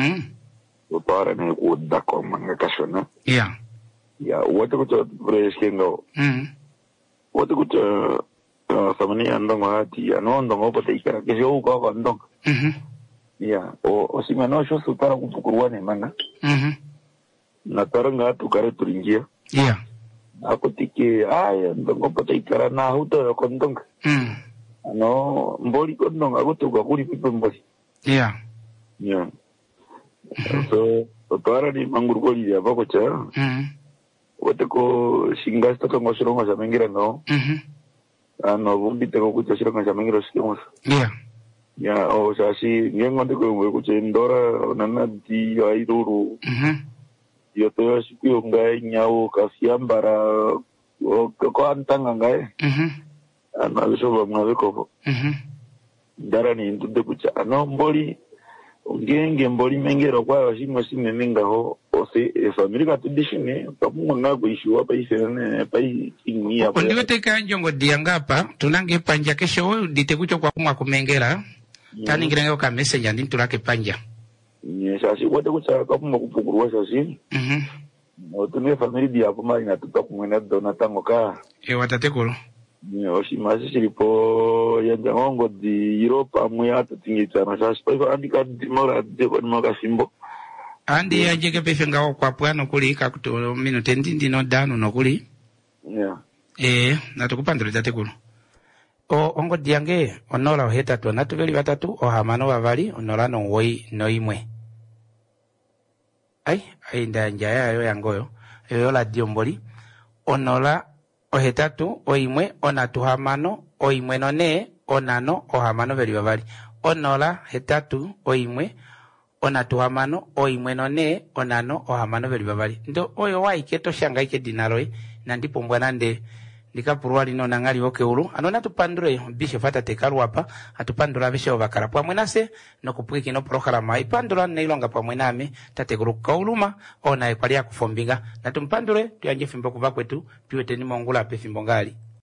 Utara ni kudako manga kashona. Yeah. Yeah, wate kucha preskengo. Wate kucha samani andong hati, ano andong opa teikara, kesi uka kwa andong. Yeah, o simano sho sutara kutukuruwane manga. Natara nga tukare turingia. Yeah. Ako tiki, andong opa teikara na huto yo kondong. Ano, mboli kondong, ako tuka kuri pipe mboli. Yeah. Yeah. So, otara ni mangurugoli ya bako cha. Wate ko shingasta tongo shirongo sa mengira no. Ano, bumbi teko kucha shirongo sa mengira shikemos. Yeah. Ya, o sa si, ngengo teko mwe kucha indora, nana di ya iruru. Yo toyo shikuyo ngai nyao kasiambara, ko antanga ngai. Ano, alisoba mwawe kopo. Dara ni intude kucha. Ano, mboli, ngenge mboli mengero kwa washimo sime mengaho ose family tradition pamungu na kuishiwa pa isene pa ingia hapo ndio teka njongo diangapa tunange panja kesho dite kucho kwa kumwa kumengera tani ngirenga ka message ndi tulake panja sasi wote kucha kwa kumwa kupukurwa sasi otunge family dia hapo mali na tutakumwena dona tango ka watatekolo oshimasi silipo yanja ngongo di Europe amwe atatingita na sasa kwa andika dimora de kwa makasimbo andi yajeke pefe ngawo kwa pwano kuli kakuto minute ndindi no dano no kuli natukupandira tatekulu ongo diange onola oheta tu natuveli batatu ohamano babali onola no woi no imwe ai ndanja yayo yangoyo eyo la diomboli onola ohetatu oimwe onatuhamano oimwe none onano ohamano beli babali onola hetatu oimwe onatuhamano oimwe none onano ohamano beli babali ndo oyo waiketo shangaike dinaroi nandipo mbwana nde ndikapurwa lino nangali oke ulu anona tupandure bishe fata tekalu hapa atupandura bishe obakara pwa mwenase no kupwiki no programa ipandura neilonga pwa mwename tatekulu kauluma ona ekwali ya kufombinga na tumpandure tuyanje fimbo kuva kwetu tuwete ni mongula ape fimbo ngali